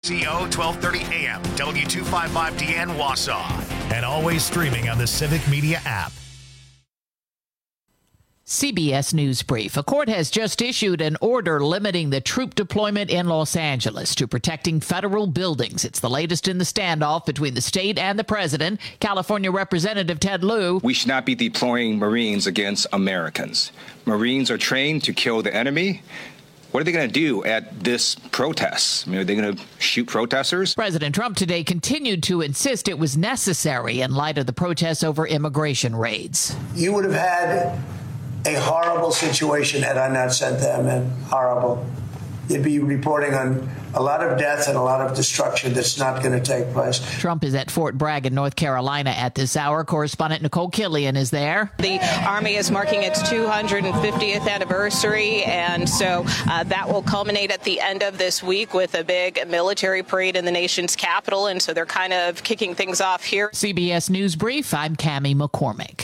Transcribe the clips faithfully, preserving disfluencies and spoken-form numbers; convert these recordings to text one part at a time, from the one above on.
C O twelve thirty A M, W two fifty-five D N Wausau, and always streaming on the Civic Media app. C B S News Brief. A court has just issued an order limiting the troop deployment in Los Angeles to protecting federal buildings. It's the latest in the standoff between the state and the president. California Representative Ted Lieu. We should not be deploying Marines against Americans. Marines are trained to kill the enemy. What are they going to do at this protest? I mean, are they going to shoot protesters? President Trump today continued to insist it was necessary in light of the protests over immigration raids. You would have had a horrible situation had I not sent them in. Horrible. You'd be reporting on a lot of death and a lot of destruction that's not going to take place. Trump is at Fort Bragg in North Carolina at this hour. Correspondent Nicole Killian is there. The Army is marking its two hundred fiftieth anniversary, and so uh, that will culminate at the end of this week with a big military parade in the nation's capital, and so they're kind of kicking things off here. C B S News Brief, I'm Cammie McCormick.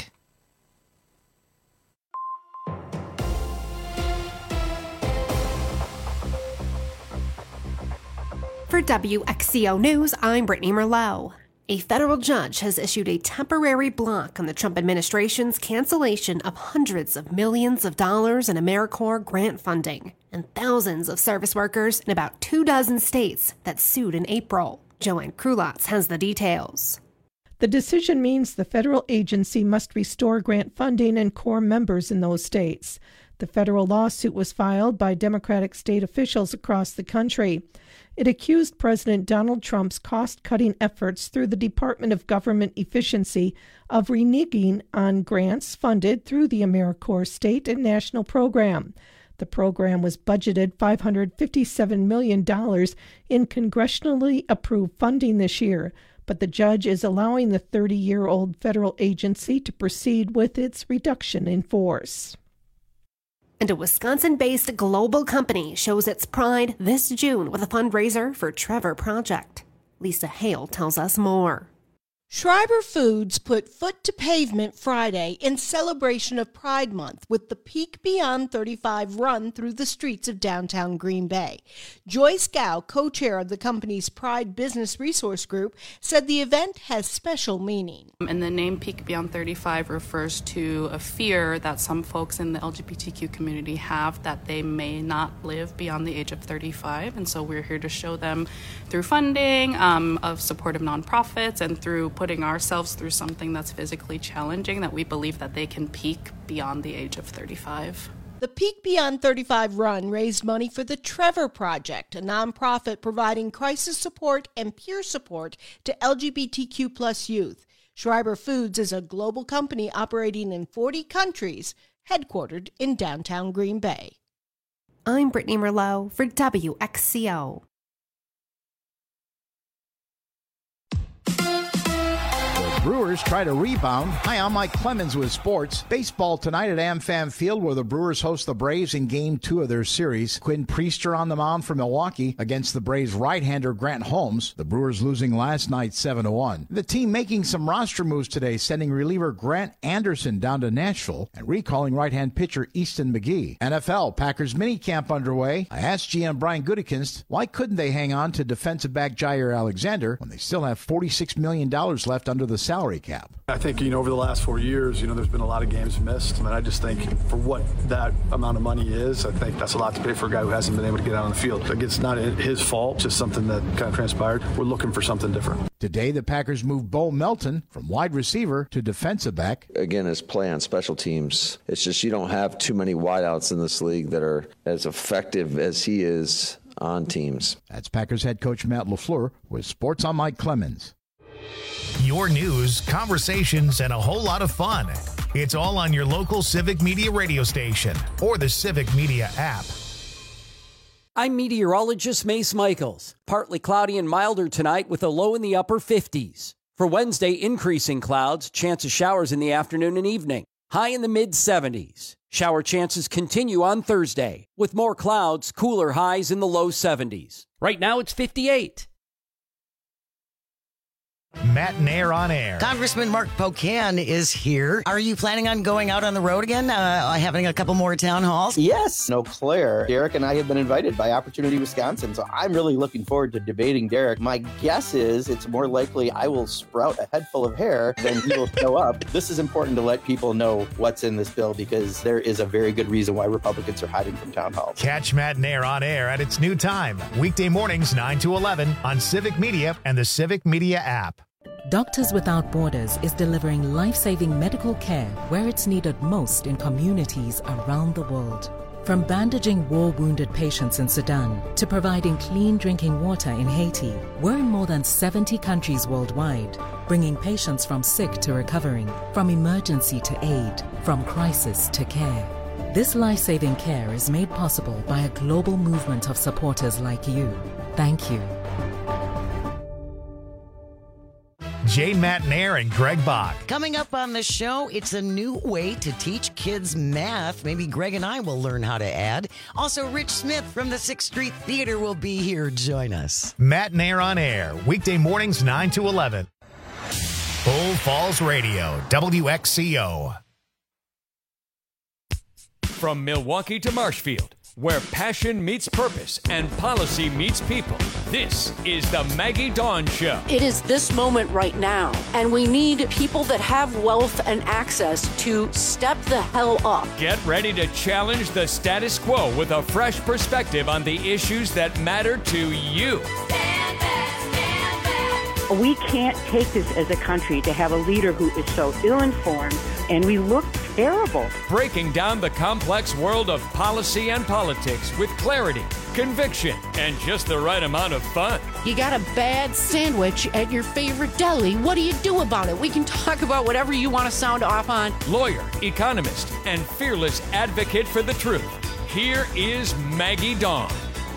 For W X C O News, I'm Brittany Merlot. A federal judge has issued a temporary block on the Trump administration's cancellation of hundreds of millions of dollars in AmeriCorps grant funding and thousands of service workers in about two dozen states that sued in April. Joanne Krulotz has the details. The decision means the federal agency must restore grant funding and Corps members in those states. The federal lawsuit was filed by Democratic state officials across the country. It accused President Donald Trump's cost-cutting efforts through the Department of Government Efficiency of reneging on grants funded through the AmeriCorps state and national program. The program was budgeted five hundred fifty-seven million dollars in congressionally approved funding this year, but the judge is allowing the thirty-year-old federal agency to proceed with its reduction in force. And a Wisconsin-based global company shows its pride this June with a fundraiser for Trevor Project. Lisa Hale tells us more. Schreiber Foods put foot to pavement Friday in celebration of Pride Month with the Peak Beyond thirty-five run through the streets of downtown Green Bay. Joyce Gow, co-chair of the company's Pride Business Resource Group, said the event has special meaning. And the name Peak Beyond thirty-five refers to a fear that some folks in the L G B T Q community have that they may not live beyond the age of thirty-five. And so we're here to show them through funding um, of supportive nonprofits and through putting ourselves through something that's physically challenging, that we believe that they can peak beyond the age of thirty-five. The Peak Beyond thirty-five run raised money for the Trevor Project, a nonprofit providing crisis support and peer support to L G B T Q plus youth. Schreiber Foods is a global company operating in forty countries, headquartered in downtown Green Bay. I'm Brittany Merlot for W X C O. Brewers try to rebound. Hi, I'm Mike Clemens with sports. Baseball tonight at AmFam Field, where the Brewers host the Braves in Game two of their series. Quinn Priester on the mound for Milwaukee against the Braves right-hander Grant Holmes. The Brewers losing last night seven to one. The team making some roster moves today, sending reliever Grant Anderson down to Nashville and recalling right-hand pitcher Easton McGee. N F L Packers minicamp underway. I asked G M Brian Gutekunst why couldn't they hang on to defensive back Jair Alexander when they still have forty-six million dollars left under the salary cap. I think, you know, over the last four years, you know, there's been a lot of games missed. And I just think for what that amount of money is, I think that's a lot to pay for a guy who hasn't been able to get out on the field. Like, it's not his fault, just something that kind of transpired. We're looking for something different. Today, the Packers moved Bo Melton from wide receiver to defensive back. Again, his play on special teams, it's just you don't have too many wideouts in this league that are as effective as he is on teams. That's Packers head coach Matt LaFleur with Sports on Mike Clemens. Your news, conversations, and a whole lot of fun. It's all on your local Civic Media radio station or the Civic Media app. I'm meteorologist Mace Michaels. Partly cloudy and milder tonight with a low in the upper fifties. For Wednesday, increasing clouds, chance of showers in the afternoon and evening. High in the mid seventies. Shower chances continue on Thursday with more clouds, cooler highs in the low seventies. Right now it's fifty-eight. Matt Nair on air. Congressman Mark Pocan is here. Are you planning on going out on the road again, uh, having a couple more town halls? Yes. No, Claire. Derek and I have been invited by Opportunity Wisconsin, so I'm really looking forward to debating Derek. My guess is it's more likely I will sprout a head full of hair than he will show up. This is important to let people know what's in this bill because there is a very good reason why Republicans are hiding from town halls. Catch Matt Nair on air at its new time, weekday mornings nine to eleven on Civic Media and the Civic Media app. Doctors Without Borders is delivering life-saving medical care where it's needed most in communities around the world. From bandaging war-wounded patients in Sudan to providing clean drinking water in Haiti, we're in more than seventy countries worldwide, bringing patients from sick to recovering, from emergency to aid, from crisis to care. This life-saving care is made possible by a global movement of supporters like you. Thank you. Jay Matt Nair and Greg Bach. Coming up on the show, it's a new way to teach kids math. Maybe Greg and I will learn how to add. Also, Rich Smith from the sixth Street Theater will be here. Join us. Matt Nair on air, weekday mornings nine to eleven. Bull Falls Radio, W X C O. From Milwaukee to Marshfield, where passion meets purpose and policy meets people. This is the Maggie Dawn Show. It is this moment right now, and we need people that have wealth and access to step the hell up. Get ready to challenge the status quo with a fresh perspective on the issues that matter to you. Stand back, stand back. We can't take this as a country to have a leader who is so ill-informed, and we look terrible. Breaking down the complex world of policy and politics with clarity, conviction, and just the right amount of fun. You got a bad sandwich at your favorite deli. What do you do about it? We can talk about whatever you want to sound off on. Lawyer, economist, and fearless advocate for the truth. Here is Maggie Dawn.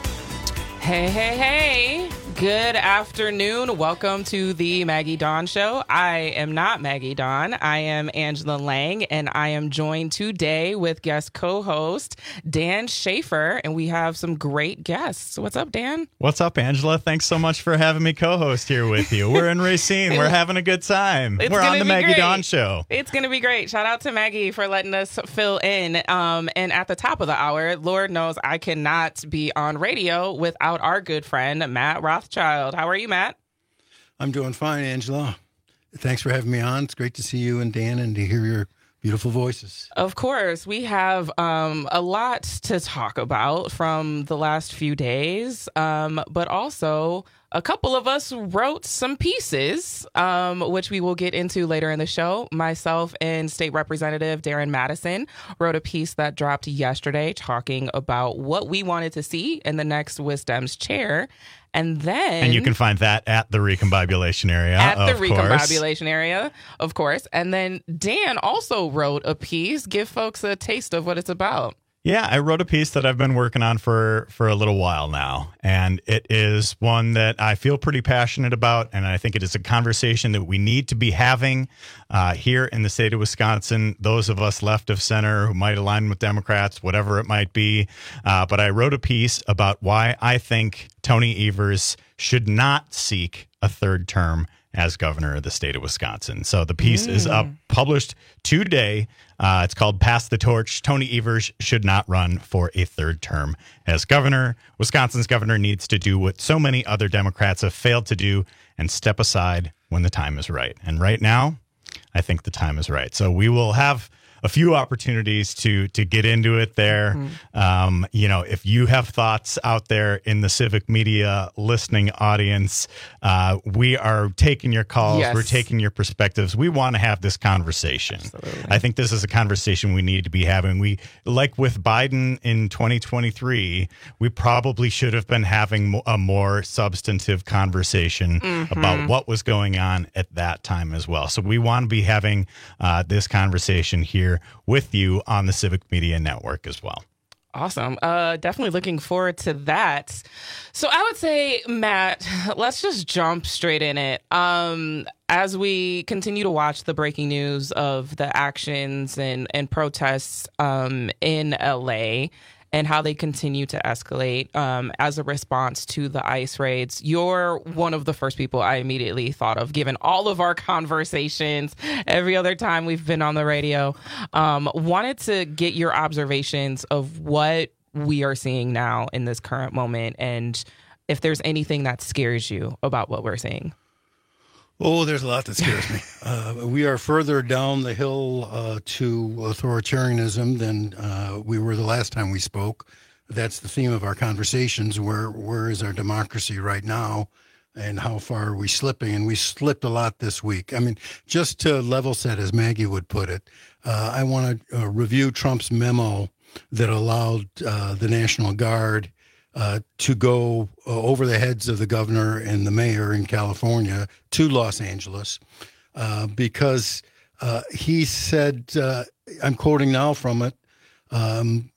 Hey, hey, hey. Good afternoon. Welcome to the Maggie Dawn Show. I am not Maggie Dawn. I am Angela Lang, and I am joined today with guest co-host Dan Schaefer, and we have some great guests. What's up, Dan? What's up, Angela? Thanks so much for having me co-host here with you. We're in Racine. We're having a good time. It's We're on the Maggie great. Dawn Show. It's going to be great. Shout out to Maggie for letting us fill in. Um, and at the top of the hour, Lord knows I cannot be on radio without our good friend, Matt Rothschild. Child. How are you, Matt? I'm doing fine, Angela. Thanks for having me on. It's great to see you and Dan and to hear your beautiful voices. Of course. We have um, a lot to talk about from the last few days, um, but also a couple of us wrote some pieces, um, which we will get into later in the show. Myself and State Representative Darren Madison wrote a piece that dropped yesterday talking about what we wanted to see in the next Wisdom's chair. And then... And you can find that at the recombobulation area, At the of recombobulation area, of course. And then Dan also wrote a piece. Give folks a taste of what it's about. Yeah, I wrote a piece that I've been working on for, for a little while now, and it is one that I feel pretty passionate about, and I think it is a conversation that we need to be having uh, here in the state of Wisconsin, those of us left of center who might align with Democrats, whatever it might be. Uh, but I wrote a piece about why I think Tony Evers should not seek a third term as governor of the state of Wisconsin. So the piece mm. is up, published today. Uh, it's called Pass the Torch. Tony Evers should not run for a third term as governor. Wisconsin's governor needs to do what so many other Democrats have failed to do and step aside when the time is right. And right now, I think the time is right. So we will have a few opportunities to to get into it there. Mm-hmm. Um, you know, if you have thoughts out there in the civic media listening audience, uh, we are taking your calls. Yes. We're taking your perspectives. We want to have this conversation. Absolutely. I think this is a conversation we need to be having. We, like with Biden in twenty twenty-three, we probably should have been having a more substantive conversation mm-hmm. about what was going on at that time as well. So we want to be having uh, this conversation here with you on the Civic Media Network as well. Awesome. Uh, definitely looking forward to that. So I would say, Matt, let's just jump straight in it. Um, as we continue to watch the breaking news of the actions and, and protests um, in L A, and how they continue to escalate um, as a response to the ICE raids. You're one of the first people I immediately thought of, given all of our conversations every other time we've been on the radio. Um, wanted to get your observations of what we are seeing now in this current moment, and if there's anything that scares you about what we're seeing. Oh, there's a lot that scares me. Uh, we are further down the hill uh, to authoritarianism than uh, we were the last time we spoke. That's the theme of our conversations. Where where is our democracy right now, and how far are we slipping? And we slipped a lot this week. I mean, just to level set, as Maggie would put it, uh, I want to uh, review Trump's memo that allowed uh, the National Guard Uh, to go uh, over the heads of the governor and the mayor in California to Los Angeles uh, because uh, he said, uh, I'm quoting now from it, um,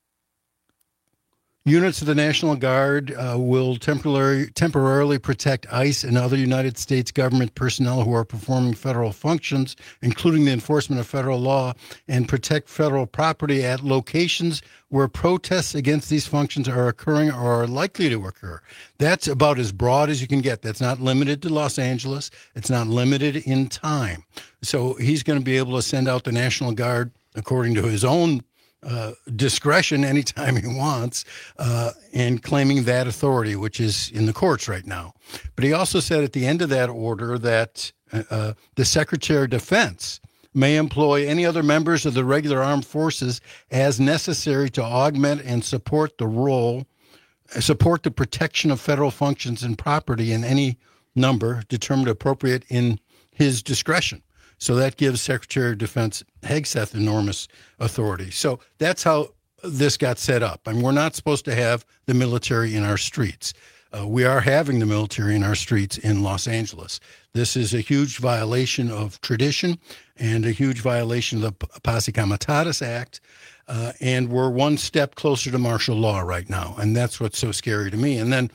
units of the National Guard uh, will temporarily temporarily protect ICE and other United States government personnel who are performing federal functions, including the enforcement of federal law, and protect federal property at locations where protests against these functions are occurring or are likely to occur. That's about as broad as you can get. That's not limited to Los Angeles. It's not limited in time. So he's going to be able to send out the National Guard according to his own Uh, discretion anytime he wants, uh, and claiming that authority, which is in the courts right now. But he also said at the end of that order that uh, the Secretary of Defense may employ any other members of the regular armed forces as necessary to augment and support the role, support the protection of federal functions and property in any number determined appropriate in his discretion. So that gives Secretary of Defense Hegseth enormous authority. So that's how this got set up. I mean, we're not supposed to have the military in our streets. Uh, we are having the military in our streets in Los Angeles. This is a huge violation of tradition and a huge violation of the Posse Comitatus Act. Uh, and we're one step closer to martial law right now. And that's what's so scary to me. And then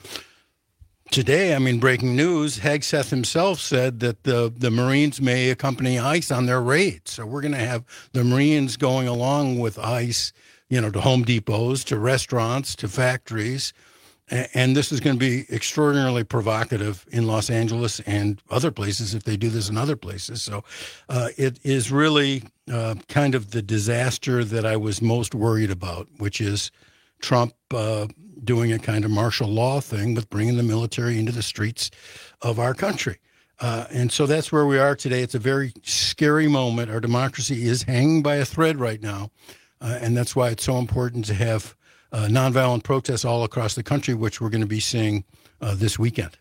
today, I mean, breaking news, Hegseth himself said that the, the Marines may accompany ICE on their raids. So we're going to have the Marines going along with ICE, you know, to Home Depots, to restaurants, to factories. And this is going to be extraordinarily provocative in Los Angeles and other places if they do this in other places. So uh, it is really uh, kind of the disaster that I was most worried about, which is Trump uh, doing a kind of martial law thing with bringing the military into the streets of our country. Uh, and so that's where we are today. It's a very scary moment. Our democracy is hanging by a thread right now. Uh, and that's why it's so important to have uh, nonviolent protests all across the country, which we're going to be seeing uh, this weekend.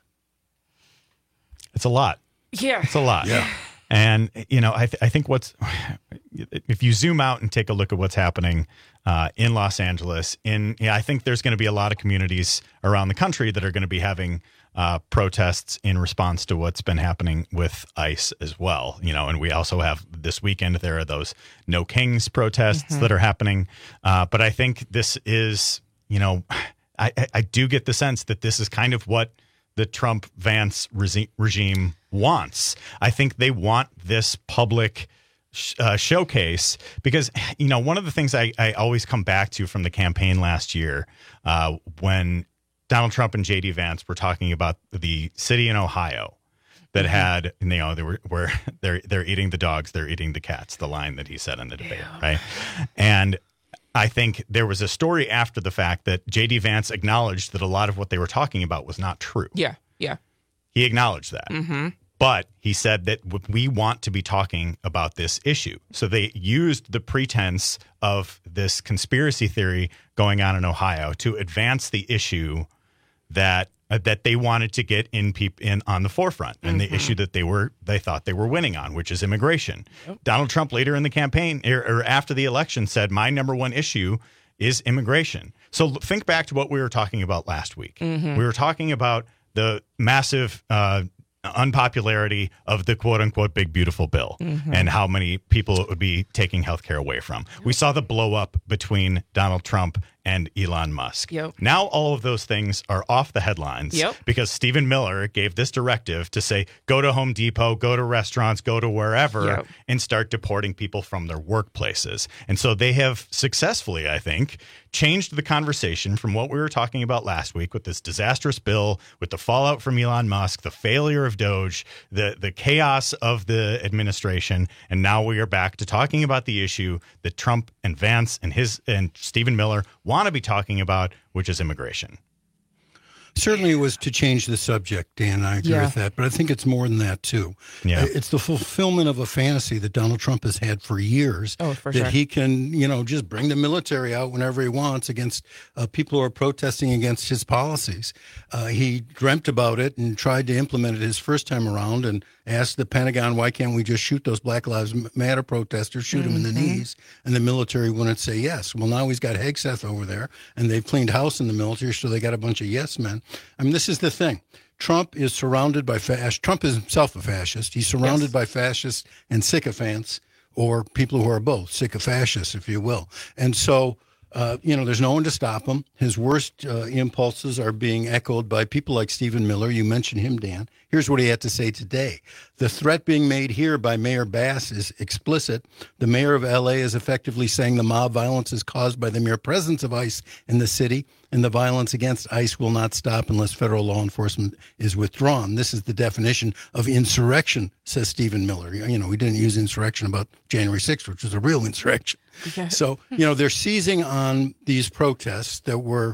It's a lot. Yeah. It's a lot. Yeah. And, you know, I, th- I think what's, if you zoom out and take a look at what's happening uh, in Los Angeles, in, yeah, I think there's going to be a lot of communities around the country that are going to be having uh, protests in response to what's been happening with ICE as well. You know, and we also have this weekend, there are those No Kings protests mm-hmm. that are happening. Uh, but I think this is, you know, I, I do get the sense that this is kind of what the Trump Vance resi- regime wants. I think they want this public sh- uh, showcase because, you know, one of the things I, I always come back to from the campaign last year uh, when Donald Trump and J D Vance were talking about the city in Ohio that mm-hmm. had, you know, they were where they're they're eating the dogs, they're eating the cats, the line that he said in the debate, yeah. right? And I think there was a story after the fact that J D Vance acknowledged that a lot of what they were talking about was not true. Yeah, yeah. He acknowledged that. Mm-hmm. But he said that we want to be talking about this issue. So they used the pretense of this conspiracy theory going on in Ohio to advance the issue that uh, that they wanted to get in peop- in on the forefront, and mm-hmm. the issue that they were they thought they were winning on, which is immigration. Yep. Donald Trump later in the campaign or, or after the election said, my number one issue is immigration. So think back to what we were talking about last week. Mm-hmm. We were talking about the massive uh, unpopularity of the quote unquote big beautiful bill mm-hmm. and how many people it would be taking health care away from. We saw the blow up between Donald Trump and Elon Musk. Yep. Now all of those things are off the headlines Yep. because Stephen Miller gave this directive to say, go to Home Depot, go to restaurants, go to wherever, Yep. and start deporting people from their workplaces. And so they have successfully, I think, changed the conversation from what we were talking about last week with this disastrous bill, with the fallout from Elon Musk, the failure of Doge, the, the chaos of the administration. And now we are back to talking about the issue that Trump and Vance and his and Stephen Miller want to be talking about, which is immigration. Certainly it was to change the subject, Dan. I agree Yeah. with that. But I think it's more than that, too. Yeah. It's the fulfillment of a fantasy that Donald Trump has had for years. Oh, for that sure. he can, you know, just bring the military out whenever he wants against uh, people who are protesting against his policies. Uh, he dreamt about it and tried to implement it his first time around and asked the Pentagon, why can't we just shoot those Black Lives Matter protesters, shoot them in the knees? And the military wouldn't say yes. Well, now he's got Hegseth over there, and they've cleaned house in the military, so they got a bunch of yes men. I mean, this is the thing. Trump is surrounded by fascists. Trump is himself a fascist. He's surrounded Yes. by fascists and sycophants, or people who are both, sycophacists, if you will. And so, uh, you know, there's no one to stop him. His worst uh, impulses are being echoed by people like Stephen Miller. You mentioned him, Dan. Here's what he had to say today. The threat being made here by Mayor Bass is explicit. The mayor of L A is effectively saying the mob violence is caused by the mere presence of ICE in the city, and the violence against ICE will not stop unless federal law enforcement is withdrawn. This is the definition of insurrection, says Stephen Miller. You know, we didn't use insurrection about January sixth, which was a real insurrection. Okay. So, you know, they're seizing on these protests that were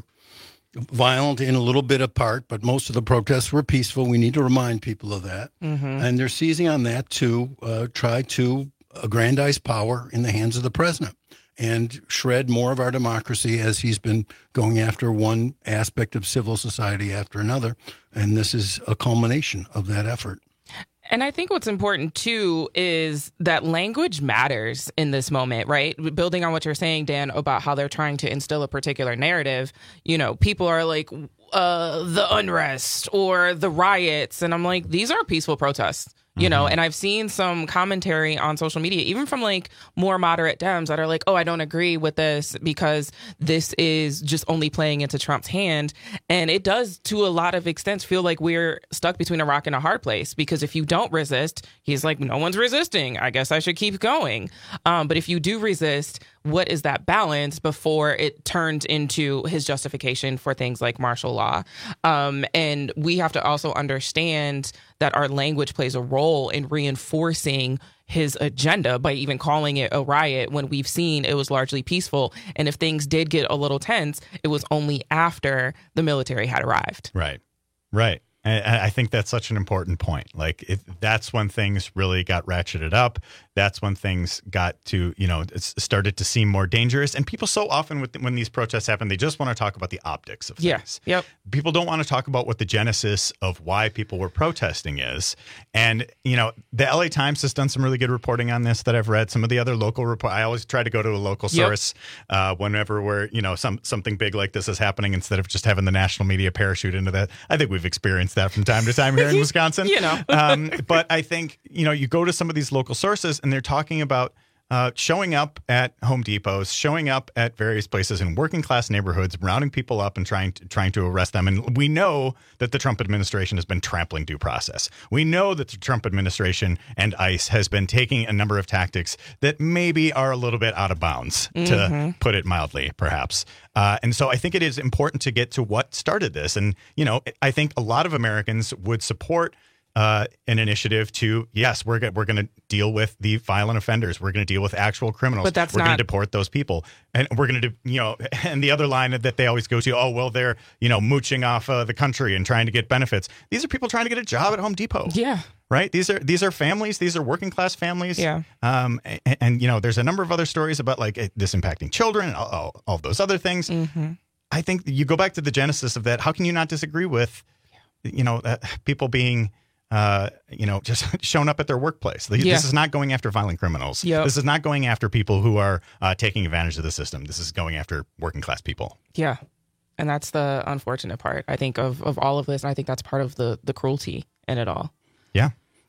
violent in a little bit apart, but most of the protests were peaceful. We need to remind people of that. Mm-hmm. And they're seizing on that to uh, try to aggrandize power in the hands of the president and shred more of our democracy as he's been going after one aspect of civil society after another. And this is a culmination of that effort. And I think what's important, too, is that language matters in this moment, right? Building on what you're saying, Dan, about how they're trying to instill a particular narrative, you know, people are like, uh, the unrest or the riots. And I'm like, these are peaceful protests. You know, and I've seen some commentary on social media, even from like more moderate Dems that are like, oh, I don't agree with this because this is just only playing into Trump's hand. And it does, to a lot of extents, feel like we're stuck between a rock and a hard place, because if you don't resist, he's like, no one's resisting. I guess I should keep going. Um, but if you do resist, what is that balance before it turns into his justification for things like martial law? Um, and we have to also understand that our language plays a role in reinforcing his agenda by even calling it a riot when we've seen it was largely peaceful. And if things did get a little tense, it was only after the military had arrived. Right. Right. And I think that's such an important point. Like, if that's when things really got ratcheted up. That's when things got to, you know, it's started to seem more dangerous. And people so often, with, when these protests happen, they just want to talk about the optics of things. Yes. Yep. People don't want to talk about what the genesis of why people were protesting is. And, you know, the L A Times has done some really good reporting on this that I've read. Some of the other local report. I always try to go to a local Yep. source uh, whenever we're, you know, some something big like this is happening, instead of just having the national media parachute into that. I think we've experienced that from time to time here in Wisconsin. You know. um, but I think, you know, you go to some of these local sources and they're talking about uh, showing up at Home Depots, showing up at various places in working class neighborhoods, rounding people up and trying to, trying to arrest them. And we know that the Trump administration has been trampling due process. We know that the Trump administration and ICE has been taking a number of tactics that maybe are a little bit out of bounds, to Mm-hmm. put it mildly, perhaps. Uh, and so I think it is important to get to what started this. And, you know, I think a lot of Americans would support Uh, an initiative to, yes, we're go- we're going to deal with the violent offenders. We're going to deal with actual criminals. But that's we're going not- to deport those people. And we're going to, do, you know, and the other line that they always go to, oh, well, they're, you know, mooching off uh, the country and trying to get benefits. These are people trying to get a job at Home Depot. Yeah. Right. These are these are families. These are working class families. Yeah. Um. And, and you know, there's a number of other stories about like it- this impacting children and all, all, all those other things. Mm-hmm. I think you go back to the genesis of that. How can you not disagree with, you know, uh, people being, uh, you know, just shown up at their workplace? This Yeah. is not going after violent criminals. Yep. This is not going after people who are uh, taking advantage of the system. This is going after working class people. Yeah. And that's the unfortunate part, I think, of, of all of this. And I think that's part of the, the cruelty in it all. Yeah.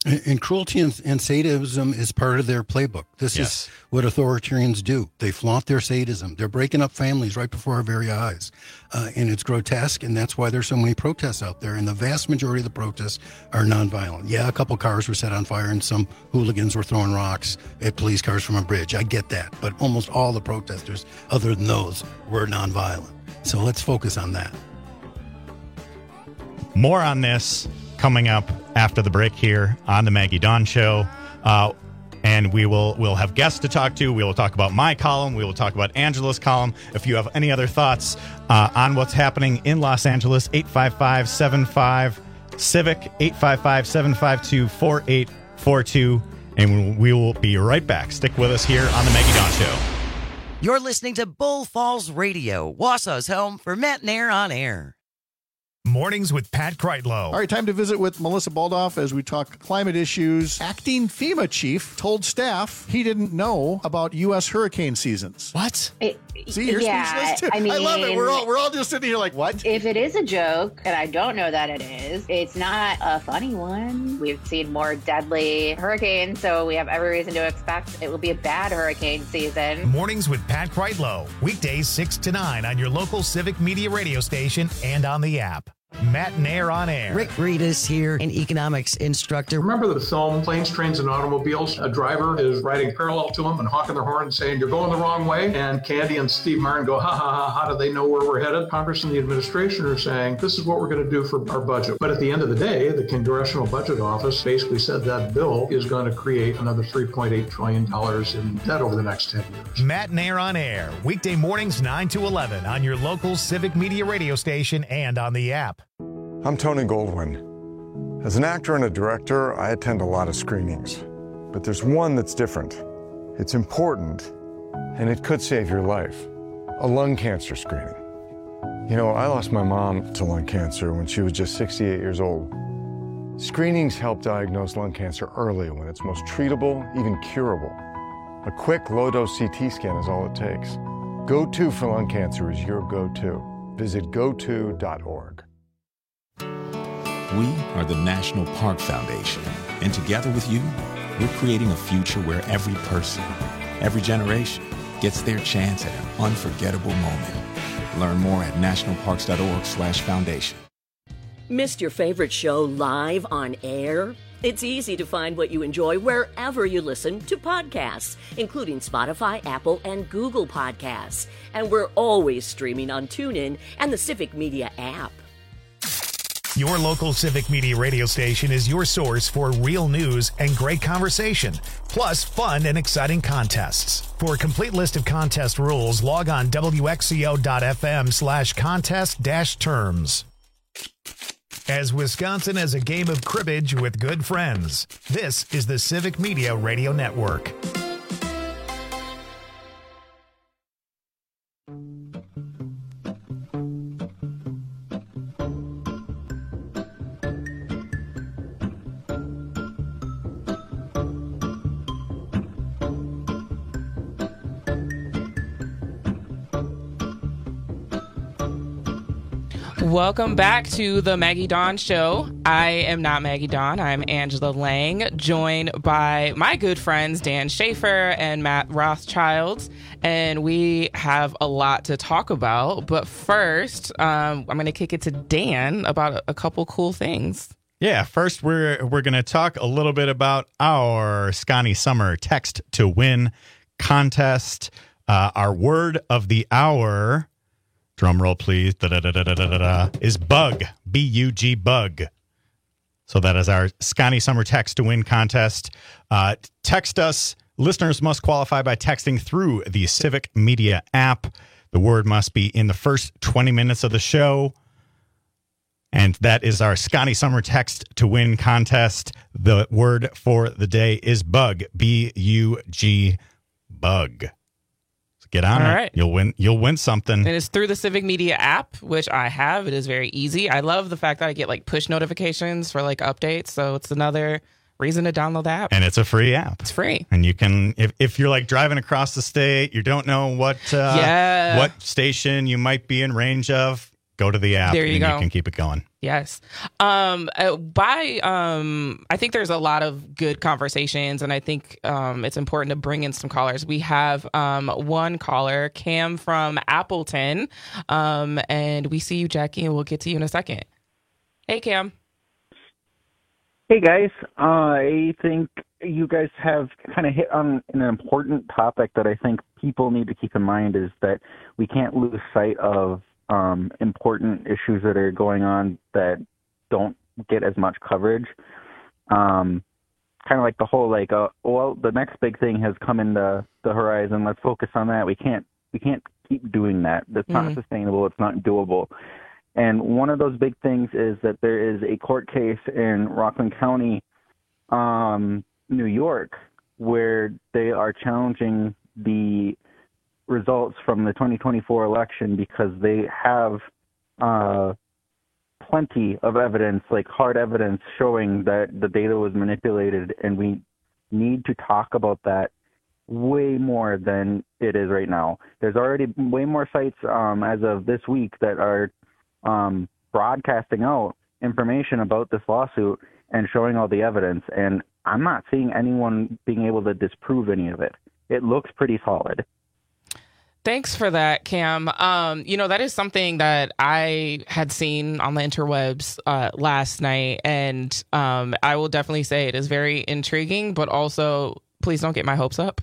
And, and cruelty and, and sadism is part of their playbook. This Yes. is what authoritarians do. They flaunt their sadism. They're breaking up families right before our very eyes. Uh, and it's grotesque, and that's why there's so many protests out there. And the vast majority of the protests are nonviolent. Yeah, a couple cars were set on fire, and some hooligans were throwing rocks at police cars from a bridge. I get that. But almost all the protesters, other than those, were nonviolent. So let's focus on that. More on this coming up after the break here on the Maggie Dawn Show. Uh, and we will we'll have guests to talk to. We will talk about my column. We will talk about Angela's column. If you have any other thoughts uh, on what's happening in Los Angeles, eight five five, seven five, CIVIC, eight five five, seven five two, four eight four two. And we will be right back. Stick with us here on the Maggie Dawn Show. You're listening to Bull Falls Radio, Wausau's home for Matt Nair on Air. Mornings with Pat Kreitlow. All right, time to visit with Melissa Baldoff as we talk climate issues. Acting FEMA chief told staff he didn't know about U S hurricane seasons. What? It, See, you're yeah, speechless too. I mean, I love it. We're all we're all just sitting here like, what? If it is a joke, and I don't know that it is, it's not a funny one. We've seen more deadly hurricanes, so we have every reason to expect it will be a bad hurricane season. Mornings with Pat Kreitlow. Weekdays six to nine on your local Civic Media radio station and on the app. Matt Nair on Air. Rick Reedus here, an economics instructor. Remember the film Planes, Trains, and Automobiles? A driver is riding parallel to him and honking their horn and saying, you're going the wrong way. And Candy and Steve Martin go, ha, ha, ha, how do they know where we're headed? Congress and the administration are saying, this is what we're going to do for our budget. But at the end of the day, the Congressional Budget Office basically said that bill is going to create another three point eight trillion dollars in debt over the next ten years. Matt Nair on Air. Weekday mornings nine to eleven on your local Civic Media radio station and on the app. I'm Tony Goldwyn. As an actor and a director, I attend a lot of screenings. But there's one that's different. It's important, and it could save your life. A lung cancer screening. You know, I lost my mom to lung cancer when she was just sixty-eight years old. Screenings help diagnose lung cancer early when it's most treatable, even curable. A quick, low-dose C T scan is all it takes. Go To for lung cancer is your go-to. Visit go to dot org. We are the National Park Foundation, and together with you, we're creating a future where every person, every generation, gets their chance at an unforgettable moment. Learn more at national parks dot org slash foundation. Missed your favorite show live on air? It's easy to find what you enjoy wherever you listen to podcasts, including Spotify, Apple, and Google Podcasts. And we're always streaming on TuneIn and the Civic Media app. Your local Civic Media radio station is your source for real news and great conversation, plus fun and exciting contests. For a complete list of contest rules, log on W X C O dot F M slash contest dash terms. As Wisconsin has a game of cribbage with good friends, this is the Civic Media Radio Network. Welcome back to the Maggie Dawn Show. I am not Maggie Dawn. I'm Angela Lang, joined by my good friends Dan Schaefer and Matt Rothschild, and we have a lot to talk about. But first, um, I'm going to kick it to Dan about a, a couple cool things. Yeah, first we're we're going to talk a little bit about our Scotty Summer Text to Win contest. Uh, our word of the hour, drum roll please, da, da, da, da, da, da, da, is bug, B U G, bug. So that is our Scotty Summer Text to Win contest. Uh, text us. Listeners must qualify by texting through the Civic Media app. The word must be in the first twenty minutes of the show. And that is our Scotty Summer Text to Win contest. The word for the day is bug, B U G, bug. So get on All it. right. You'll win. You'll win something. It is through the Civic Media app, which I have. It is very easy. I love the fact that I get like push notifications for like updates. So it's another reason to download the app. And it's a free app. It's free. And you can, if, if you're like driving across the state, you don't know what uh, yeah. what station you might be in range of, Go to the app There you and go. you can keep it going. Yes. Um, uh, by, um, I think there's a lot of good conversations, and I think um, it's important to bring in some callers. We have um, one caller, Cam from Appleton, um, and we see you, Jackie, and we'll get to you in a second. Hey, Cam. Hey, guys. Uh, I think you guys have kind of hit on an important topic that I think people need to keep in mind is that we can't lose sight of um, important issues that are going on that don't get as much coverage. Um, kind of like the whole, like, uh, well, the next big thing has come in the, the horizon. Let's focus on that. We can't, we can't keep doing that. That's not Mhm. sustainable. It's not doable. And one of those big things is that there is a court case in Rockland County, um, New York, where they are challenging the results from the twenty twenty-four election because they have uh, plenty of evidence, like hard evidence, showing that the data was manipulated, and we need to talk about that way more than it is right now. There's already way more sites um, as of this week that are um, broadcasting out information about this lawsuit and showing all the evidence, and I'm not seeing anyone being able to disprove any of it. It looks pretty solid. Thanks for that, Cam. Um, you know, that is something that I had seen on the interwebs uh, last night, and um, I will definitely say it is very intriguing, but also please don't get my hopes up.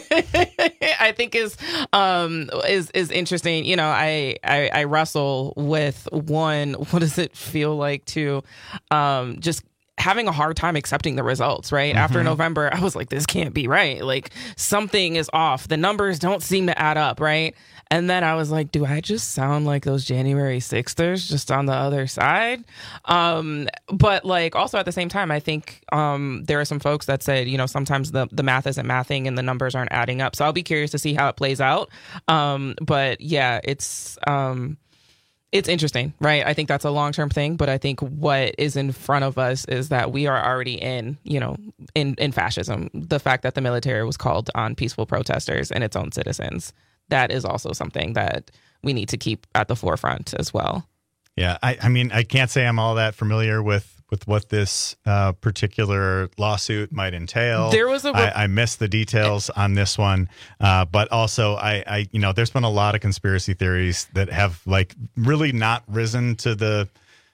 I think is um is is interesting. You know, I, I I wrestle with one. What does it feel like to um just having a hard time accepting the results, right? Mm-hmm. After November, I was like, this can't be right. Like something is off. The numbers don't seem to add up, right? And then I was like, do I just sound like those January sixthers just on the other side? Um, but like also at the same time, I think um, there are some folks that said, you know, sometimes the, the math isn't mathing and the numbers aren't adding up. So I'll be curious to see how it plays out. Um, but yeah, it's... Um, It's interesting, right? I think that's a long-term thing, but I think what is in front of us is that we are already in, you know, in, in fascism. The fact that the military was called on peaceful protesters and its own citizens, that is also something that we need to keep at the forefront as well. Yeah, I, I mean, I can't say I'm all that familiar with with what this uh, particular lawsuit might entail. There was a re- I, I missed the details on this one, uh, but also I, I, you know, there's been a lot of conspiracy theories that have like really not risen to the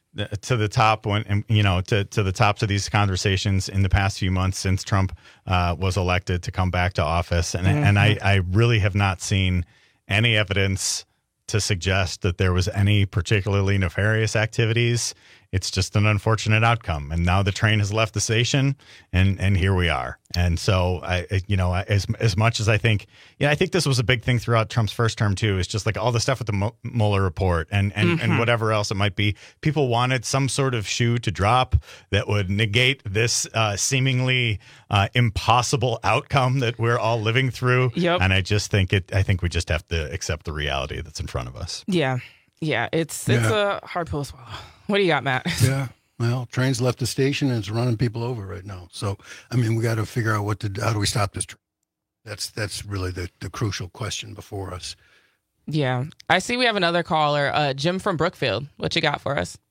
to the top when, and, you know, to to the tops of these conversations in the past few months since Trump uh, was elected to come back to office, and mm-hmm. and I, I really have not seen any evidence to suggest that there was any particularly nefarious activities. It's just an unfortunate outcome. And now the train has left the station, and, and here we are. And so, I, you know, as as much as I think, yeah, I think this was a big thing throughout Trump's first term, too. It's just like all the stuff with the Mueller report and, and, mm-hmm. and whatever else it might be. People wanted some sort of shoe to drop that would negate this uh, seemingly uh, impossible outcome that we're all living through. Yep. And I just think it, I think we just have to accept the reality that's in front of us. Yeah. Yeah. It's, it's Yeah. a hard pill to swallow. What do you got, Matt? Yeah. Well, train's left the station and it's running people over right now. So, I mean, we got to figure out what to, how do we stop this train? That's, that's really the, the crucial question before us. Yeah. I see we have another caller, uh, Jim from Brookfield. What you got for us?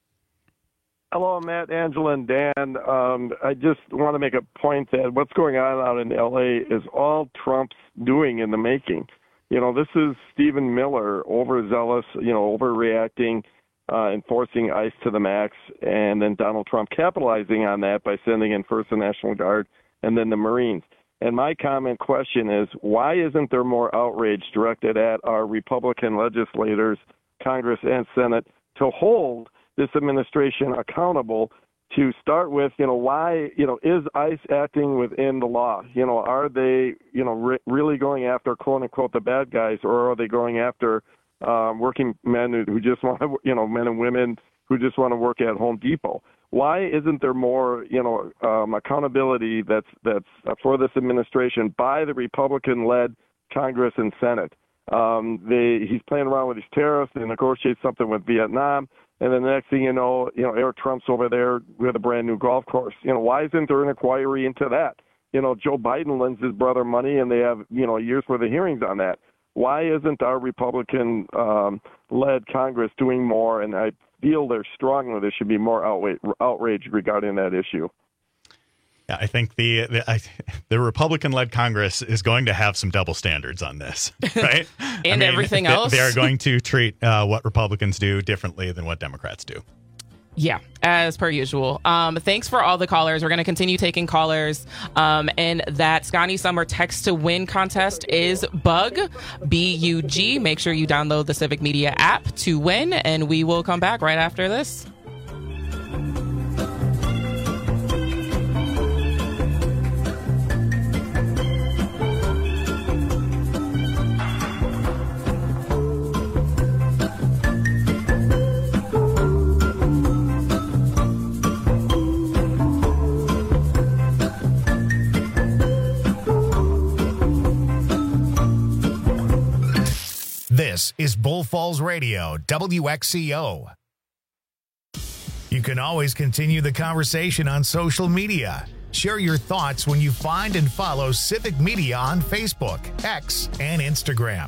Hello, Matt, Angela, and Dan. Um, I just want to make a point that what's going on out in L A is all Trump's doing in the making. You know, this is Stephen Miller, overzealous, you know, overreacting, uh, enforcing ICE to the max, and then Donald Trump capitalizing on that by sending in first the National Guard and then the Marines. And my comment question is, why isn't there more outrage directed at our Republican legislators, Congress and Senate, to hold this administration accountable? To start with, you know, why, you know, is ICE acting within the law? You know, are they, you know, re- really going after, quote unquote, the bad guys, or are they going after um, working men who, who just want to, you know, men and women who just want to work at Home Depot? Why isn't there more, you know, um, accountability that's that's for this administration by the Republican-led Congress and Senate? Um, they he's playing around with these tariffs. They negotiate something with Vietnam. And then the next thing you know, you know, Eric Trump's over there with a brand new golf course. You know, why isn't there an inquiry into that? You know, Joe Biden lends his brother money, and they have, you know, years worth of hearings on that. Why isn't our Republican um, led Congress doing more? And I feel they're strongly there should be more outrage, outrage regarding that issue. Yeah, I think the the, I, the Republican-led Congress is going to have some double standards on this, right? and I mean, everything they, else. They are going to treat uh, what Republicans do differently than what Democrats do. Yeah, as per usual. Um, thanks for all the callers. We're going to continue taking callers. Um, and that Scotty Summer Text to Win contest is BUG, B U G. Make sure you download the Civic Media app to win, and we will come back right after this. This is Bull Falls Radio, W X C O. You can always continue the conversation on social media. Share your thoughts when you find and follow Civic Media on Facebook, X, and Instagram.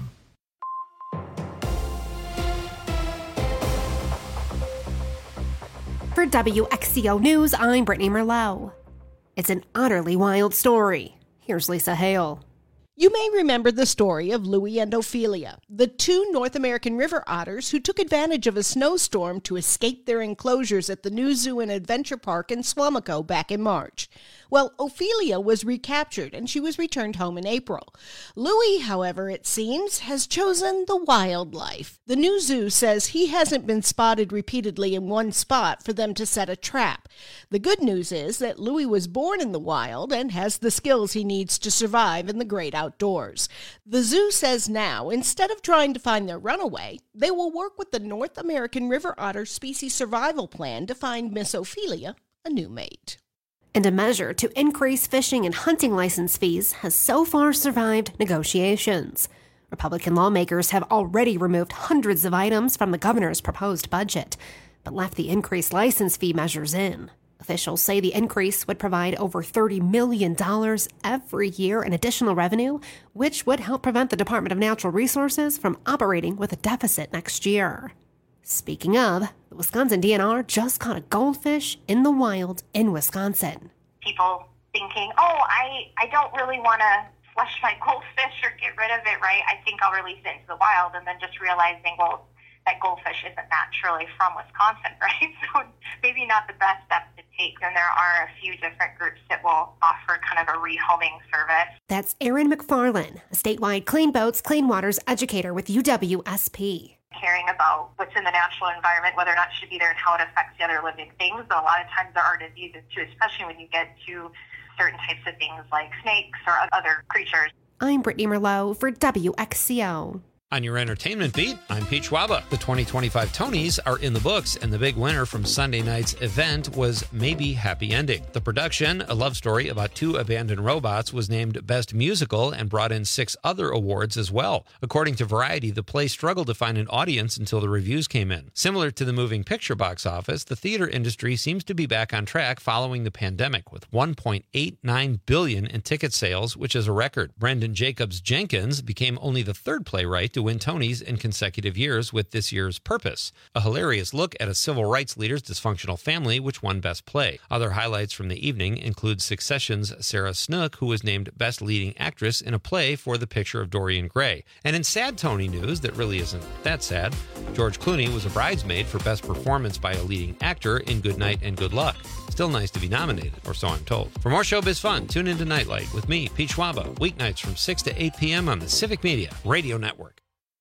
For W X C O News, I'm Brittany Merlot. It's an utterly wild story. Here's Lisa Hale. You may remember the story of Louie and Ophelia, the two North American river otters who took advantage of a snowstorm to escape their enclosures at the new zoo and adventure park in Swamico back in March. Well, Ophelia was recaptured and she was returned home in April. Louie, however, it seems, has chosen the wildlife. The new zoo says he hasn't been spotted repeatedly in one spot for them to set a trap. The good news is that Louie was born in the wild and has the skills he needs to survive in the great outdoors. The zoo says now, instead of trying to find their runaway, they will work with the North American River Otter Species Survival Plan to find Miss Ophelia a new mate. And a measure to increase fishing and hunting license fees has so far survived negotiations. Republican lawmakers have already removed hundreds of items from the governor's proposed budget, but left the increased license fee measures in. Officials say the increase would provide over thirty million dollars every year in additional revenue, which would help prevent the Department of Natural Resources from operating with a deficit next year. Speaking of, the Wisconsin D N R just caught a goldfish in the wild in Wisconsin. People thinking, oh, I, I don't really want to flush my goldfish or get rid of it, right? I think I'll release it into the wild, and then just realizing, well, that goldfish isn't naturally from Wisconsin, right? So maybe not the best step to take. And there are a few different groups that will offer kind of a rehoming service. That's Erin McFarlane, a statewide Clean Boats, Clean Waters educator with U W S P. Caring about what's in the natural environment, whether or not it should be there, and how it affects the other living things. But a lot of times there are diseases too, especially when you get to certain types of things like snakes or other creatures. I'm Brittany Merlot for W X C O. On your entertainment beat, I'm Pete Schwaba. The twenty twenty-five Tonys are in the books, and the big winner from Sunday night's event was Maybe Happy Ending. The production, a love story about two abandoned robots, was named Best Musical and brought in six other awards as well. According to Variety, the play struggled to find an audience until the reviews came in. Similar to the moving picture box office, the theater industry seems to be back on track following the pandemic, with one point eight nine billion dollars in ticket sales, which is a record. Brendan Jacobs Jenkins became only the third playwright to win Tonys in consecutive years with this year's Purpose, a hilarious look at a civil rights leader's dysfunctional family, which won Best Play. Other highlights from the evening include Succession's Sarah Snook, who was named Best Leading Actress in a play for The Picture of Dorian Gray. And in sad Tony news that really isn't that sad, George Clooney was a bridesmaid for Best Performance by a Leading Actor in Good Night and Good Luck. Still nice to be nominated, or so I'm told. For more showbiz fun, tune into Nightlight with me, Pete Schwaba, weeknights from six to eight p.m. on the Civic Media Radio Network.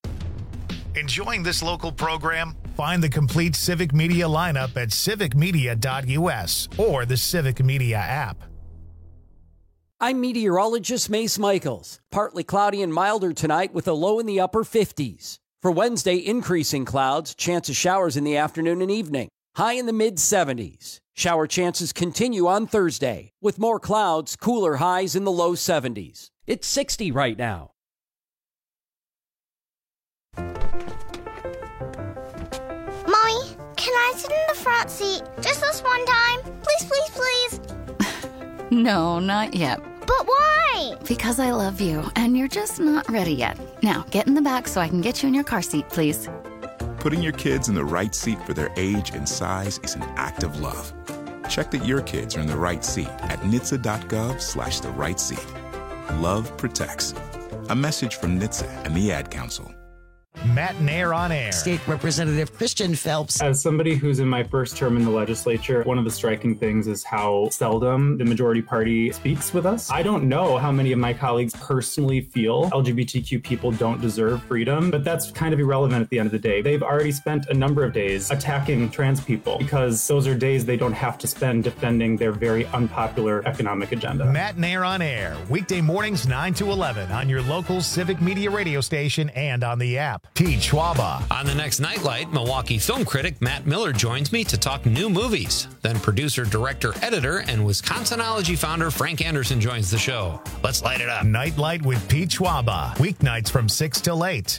Enjoying this local program? Find the complete Civic Media lineup at civic media dot u s or the Civic Media app. I'm meteorologist Mace Michaels. Partly cloudy and milder tonight with a low in the upper fifties. For Wednesday, increasing clouds, chance of showers in the afternoon and evening. High in the mid seventies. Shower chances continue on Thursday with more clouds, cooler highs in the low seventies. It's sixty right now. Mommy, can I sit in the front seat just this one time? Please, please, please. No, not yet. But why? Why? Because I love you, and you're just not ready yet. Now, get in the back so I can get you in your car seat, please. Putting your kids in the right seat for their age and size is an act of love. Check that your kids are in the right seat at N H T S A dot gov slash the right seat. Love protects. A message from N H T S A and the Ad Council. Matt and Air on Air. State Representative Christian Phelps. As somebody who's in my first term in the legislature, one of the striking things is how seldom the majority party speaks with us. I don't know how many of my colleagues personally feel L G B T Q people don't deserve freedom, but that's kind of irrelevant at the end of the day. They've already spent a number of days attacking trans people because those are days they don't have to spend defending their very unpopular economic agenda. Matt and Air on Air, weekday mornings nine to eleven on your local Civic Media radio station and on the app. Pete Schwaba. On the next Nightlight, Milwaukee film critic Matt Miller joins me to talk new movies. Then producer, director, editor, and Wisconsinology founder Frank Anderson joins the show. Let's light it up. Nightlight with Pete Schwaba. Weeknights from six till eight.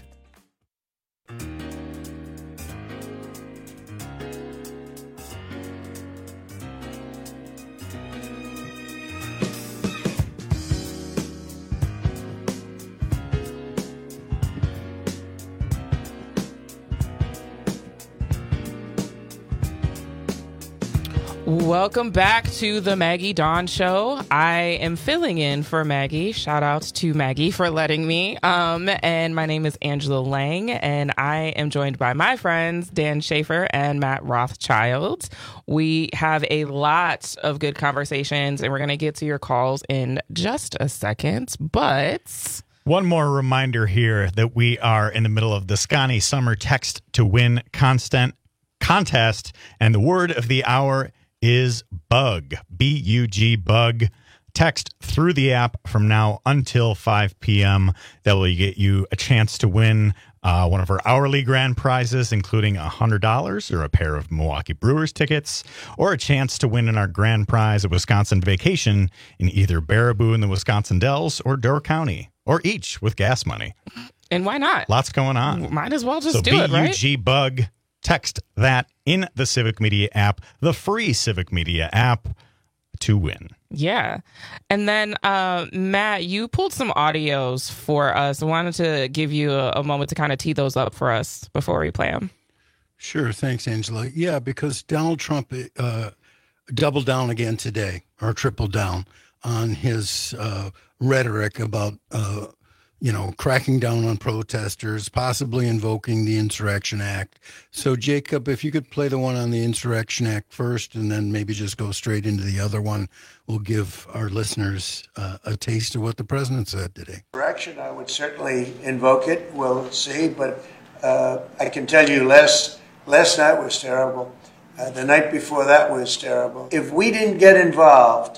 Welcome back to the Maggie Dawn Show. I am filling in for Maggie. Shout out to Maggie for letting me. Um, and my name is Angela Lang, and I am joined by my friends Dan Schaefer and Matt Rothschild. We have a lot of good conversations, and we're going to get to your calls in just a second. But one more reminder here that we are in the middle of the Scotty Summer Text to Win constant contest, and the word of the hour is bug, B U G, bug. Text through the app from now until five p.m. That will get you a chance to win uh, one of our hourly grand prizes, including one hundred dollars or a pair of Milwaukee Brewers tickets, or a chance to win in our grand prize a Wisconsin vacation in either Baraboo in the Wisconsin Dells or Door County, or each with gas money. And why not? Lots going on. Might as well just so do it, right? B U G, bug. Text that in the Civic Media app, the free Civic Media app, to win. Yeah. And then, uh, Matt, you pulled some audios for us. I wanted to give you a, a moment to kind of tee those up for us before we play them. Sure. Thanks, Angela. Yeah, because Donald Trump uh, doubled down again today, or tripled down on his uh, rhetoric about uh you know, cracking down on protesters, possibly invoking the Insurrection Act. So, Jacob, if you could play the one on the Insurrection Act first and then maybe just go straight into the other one, we'll give our listeners uh, a taste of what the president said today. Insurrection, I would certainly invoke it. We'll see. But uh, I can tell you last, last night was terrible. Uh, the night before that was terrible. If we didn't get involved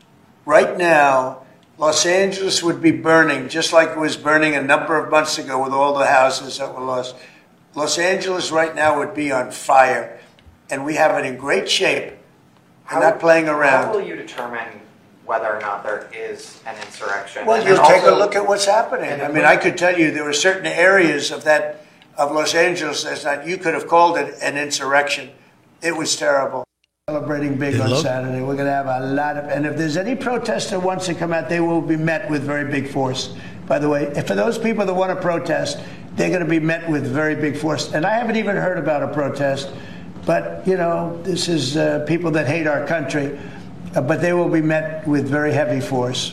right now, Los Angeles would be burning, just like it was burning a number of months ago with all the houses that were lost. Los Angeles right now would be on fire, and we have it in great shape. We're not playing around. How will you determine whether or not there is an insurrection? Well, you'll take a look at what's happening. I mean, I could tell you there were certain areas of that of Los Angeles that you could have called it an insurrection. It was terrible. Celebrating big on Saturday. We're going to have a lot of, and if there's any protest that wants to come out, they will be met with very big force. By the way, for those people that want to protest, they're going to be met with very big force. And I haven't even heard about a protest, but, you know, this is uh, people that hate our country, uh, but they will be met with very heavy force.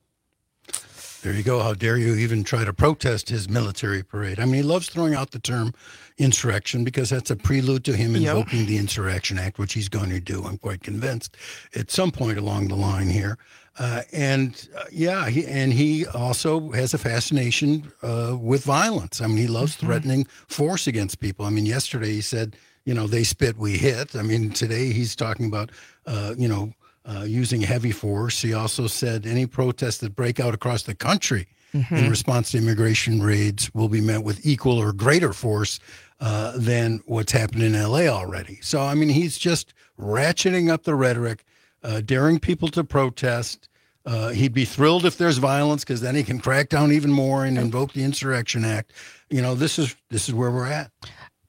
There you go. How dare you even try to protest his military parade? I mean, he loves throwing out the term insurrection because that's a prelude to him invoking yep. the Insurrection Act, which he's going to do, I'm quite convinced, at some point along the line here. Uh, and uh, yeah, he, and he also has a fascination uh, with violence. I mean, he loves mm-hmm. threatening force against people. I mean, yesterday he said, you know, they spit, we hit. I mean, today he's talking about, uh, you know, uh, using heavy force. He also said any protests that break out across the country mm-hmm. in response to immigration raids will be met with equal or greater force uh, than what's happened in L A already. So, I mean, he's just ratcheting up the rhetoric, uh, daring people to protest. Uh, he'd be thrilled if there's violence because then he can crack down even more and invoke the Insurrection Act. You know, this is this is where we're at.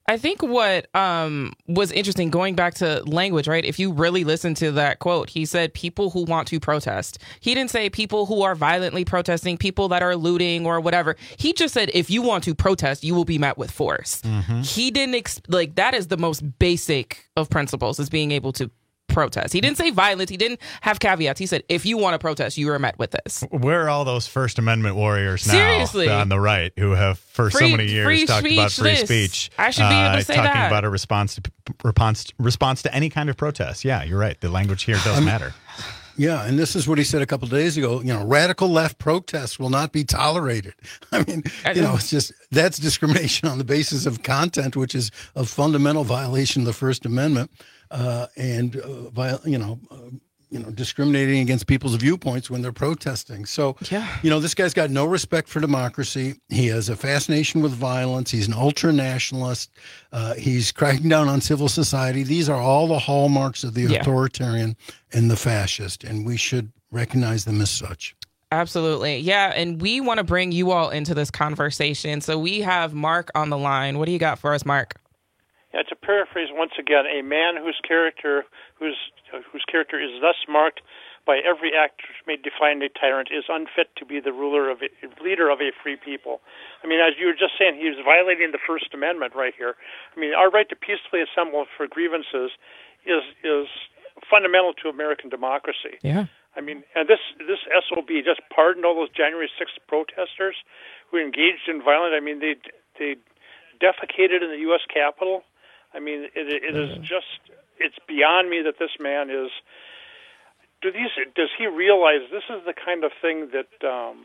I think what um, was interesting, going back to language, right? If you really listen to that quote, he said people who want to protest. He didn't say people who are violently protesting, people that are looting or whatever. He just said if you want to protest, you will be met with force. Mm-hmm. He didn't, ex- like, that is the most basic of principles, is being able to protest. He didn't say violence. He didn't have caveats. He said, if you want to protest, you are met with this. Where are all those First Amendment warriors now? Seriously. On the right, who have for free, so many years free talked about free this. speech? I should be able to uh, say talking that. about a response to response response to any kind of protest. Yeah, you're right. The language here does I'm, matter. Yeah, and this is what he said a couple of days ago. You know, radical left protests will not be tolerated. I mean, you know, it's just that's discrimination on the basis of content, which is a fundamental violation of the First Amendment, uh, and uh, viol- you know. Uh, you know, discriminating against people's viewpoints when they're protesting. So, yeah. you know, this guy's got no respect for democracy. He has a fascination with violence. He's an ultra-nationalist. Uh, he's cracking down on civil society. These are all the hallmarks of the Yeah. authoritarian and the fascist, and we should recognize them as such. Absolutely. Yeah, and we want to bring you all into this conversation. So we have Mark on the line. What do you got for us, Mark? Yeah, to paraphrase once again, a man whose character, whose whose character is thus marked by every act which may define a tyrant, is unfit to be the ruler of a leader of a free people. I mean, as you were just saying, he was violating the First Amendment right here. I mean, our right to peacefully assemble for grievances is is fundamental to American democracy. Yeah. I mean, and this this S O B just pardoned all those January sixth protesters who engaged in violence. I mean, they they defecated in the U S Capitol. I mean, it, it is just, it's beyond me that this man is, do these, does he realize this is the kind of thing that um,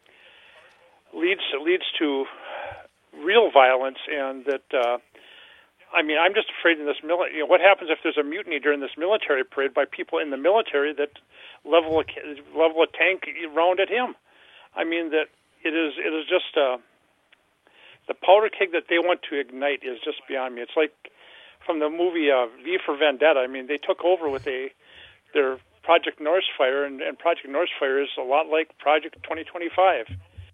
leads leads to real violence, and that, uh, I mean, I'm just afraid in this military, you know, what happens if there's a mutiny during this military parade by people in the military that level a, level a tank round at him? I mean, that it is, it is just, uh, the powder keg that they want to ignite is just beyond me. It's like from the movie uh, V for Vendetta. I mean, they took over with a their Project Northfire, and, and Project Northfire is a lot like Project twenty twenty-five.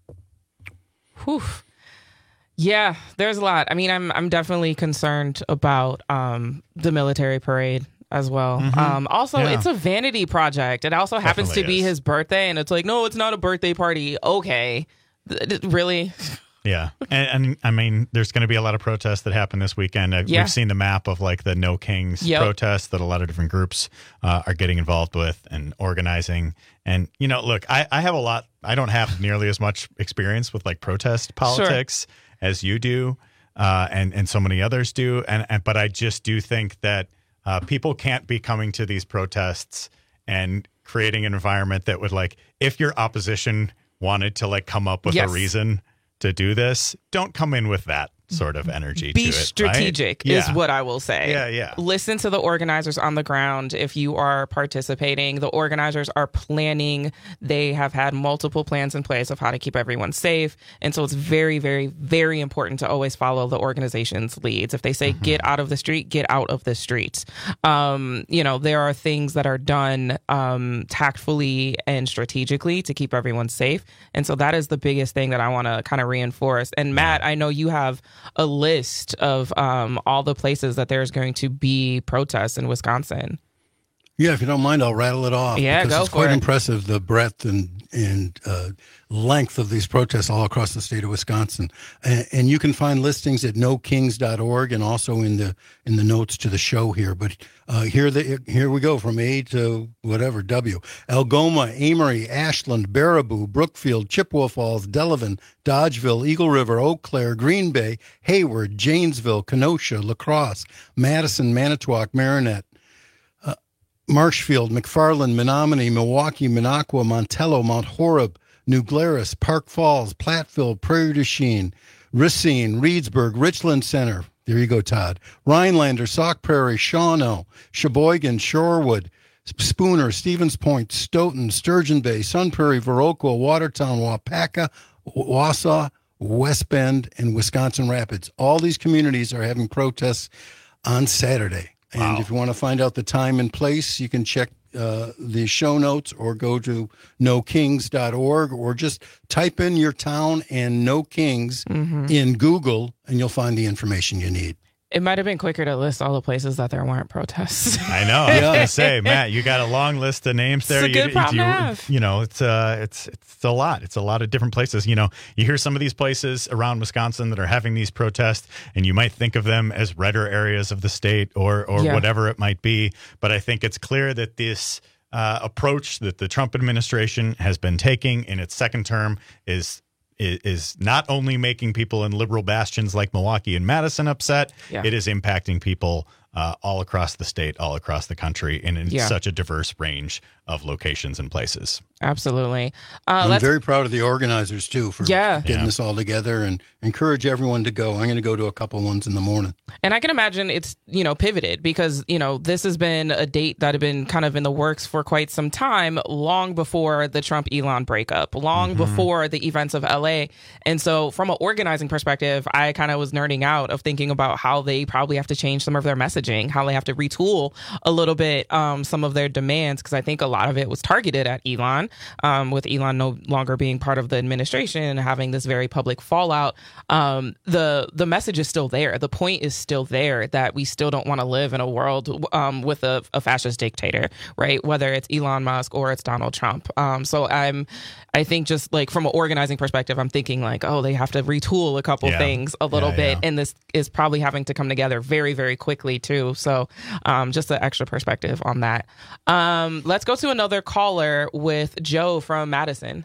Whew. Yeah, there's a lot. I mean, I'm I'm definitely concerned about um, the military parade as well. Mm-hmm. Um, also, Yeah. it's a vanity project. It also happens Definitely to be is. his birthday, and it's like, no, it's not a birthday party. Okay, Th- th- really? Yeah. And, and I mean, there's going to be a lot of protests that happen this weekend. Uh, Yeah. We've seen the map of like the No Kings Yep. protests that a lot of different groups uh, are getting involved with and organizing. And, you know, look, I, I have a lot, I don't have nearly as much experience with like protest politics as you do, uh, and, and so many others do. And, and But I just do think that uh, people can't be coming to these protests and creating an environment that would like, if your opposition wanted to like come up with Yes. a reason to do this, don't come in with that sort of energy Be to it, strategic right? is Yeah. what I will say. Yeah, yeah. Listen to the organizers on the ground if you are participating. The organizers are planning. They have had multiple plans in place of how to keep everyone safe. And so it's very, very, very important to always follow the organization's leads. If they say Mm-hmm. get out of the street, get out of the street. Um, you know, there are things that are done um, tactfully and strategically to keep everyone safe. And so that is the biggest thing that I want to kind of reinforce. And Matt, I know you have a list of um, all the places that there's going to be protests in Wisconsin. Yeah, if you don't mind, I'll rattle it off. Yeah, because go it's for quite it. impressive, the breadth and and uh, length of these protests all across the state of Wisconsin. And, and you can find listings at no kings dot org and also in the in the notes to the show here. But uh, here the here we go from A to whatever W. Algoma, Amory, Ashland, Baraboo, Brookfield, Chippewa Falls, Delavan, Dodgeville, Eagle River, Eau Claire, Green Bay, Hayward, Janesville, Kenosha, La Crosse, Madison, Manitowoc, Marinette, Marshfield, McFarland, Menominee, Milwaukee, Minocqua, Montello, Mount Horeb, New Glarus, Park Falls, Platteville, Prairie du Chien, Racine, Reedsburg, Richland Center. There you go, Todd. Rhinelander, Sauk Prairie, Shawano, Sheboygan, Shorewood, Spooner, Stevens Point, Stoughton, Sturgeon Bay, Sun Prairie, Viroqua, Watertown, Waupaca, Wausau, West Bend, and Wisconsin Rapids. All these communities are having protests on Saturday. And Wow. if you want to find out the time and place, you can check uh, the show notes or go to no kings dot org or just type in your town and No Kings Mm-hmm. in Google and you'll find the information you need. It might have been quicker to list all the places that there weren't protests. I know. I was going to say, Matt, you got a long list of names there. It's a good you, problem you, to have. you know, it's uh, it's it's a lot. It's a lot of different places. You know, you hear some of these places around Wisconsin that are having these protests, and you might think of them as redder areas of the state or or Yeah. whatever it might be. But I think it's clear that this uh, approach that the Trump administration has been taking in its second term is. is not only making people in liberal bastions like Milwaukee and Madison upset, Yeah. it is impacting people uh, all across the state, all across the country, and in Yeah. such a diverse range of locations and places. Absolutely. Uh, I'm let's very proud of the organizers, too, for Yeah. getting Yeah. this all together, and encourage everyone to go. I'm going to go to a couple ones in the morning. And I can imagine it's, you know, pivoted because, you know, this has been a date that had been kind of in the works for quite some time, long before the Trump Elon breakup, long Mm-hmm. before the events of L A. And so from an organizing perspective, I kind of was nerding out of thinking about how they probably have to change some of their messaging, how they have to retool a little bit um, some of their demands, because I think a lot of it was targeted at Elon, um, with Elon no longer being part of the administration and having this very public fallout. Um, the the message is still there. The point is still there that we still don't want to live in a world um, with a, a fascist dictator, right? Whether it's Elon Musk or it's Donald Trump. Um, so I'm, I think just like from an organizing perspective, I'm thinking like, oh, they have to retool a couple Yeah. things a little Yeah, bit, yeah. and this is probably having to come together very, very quickly too. So um, just an extra perspective on that. Um, let's go to another caller with Joe from Madison.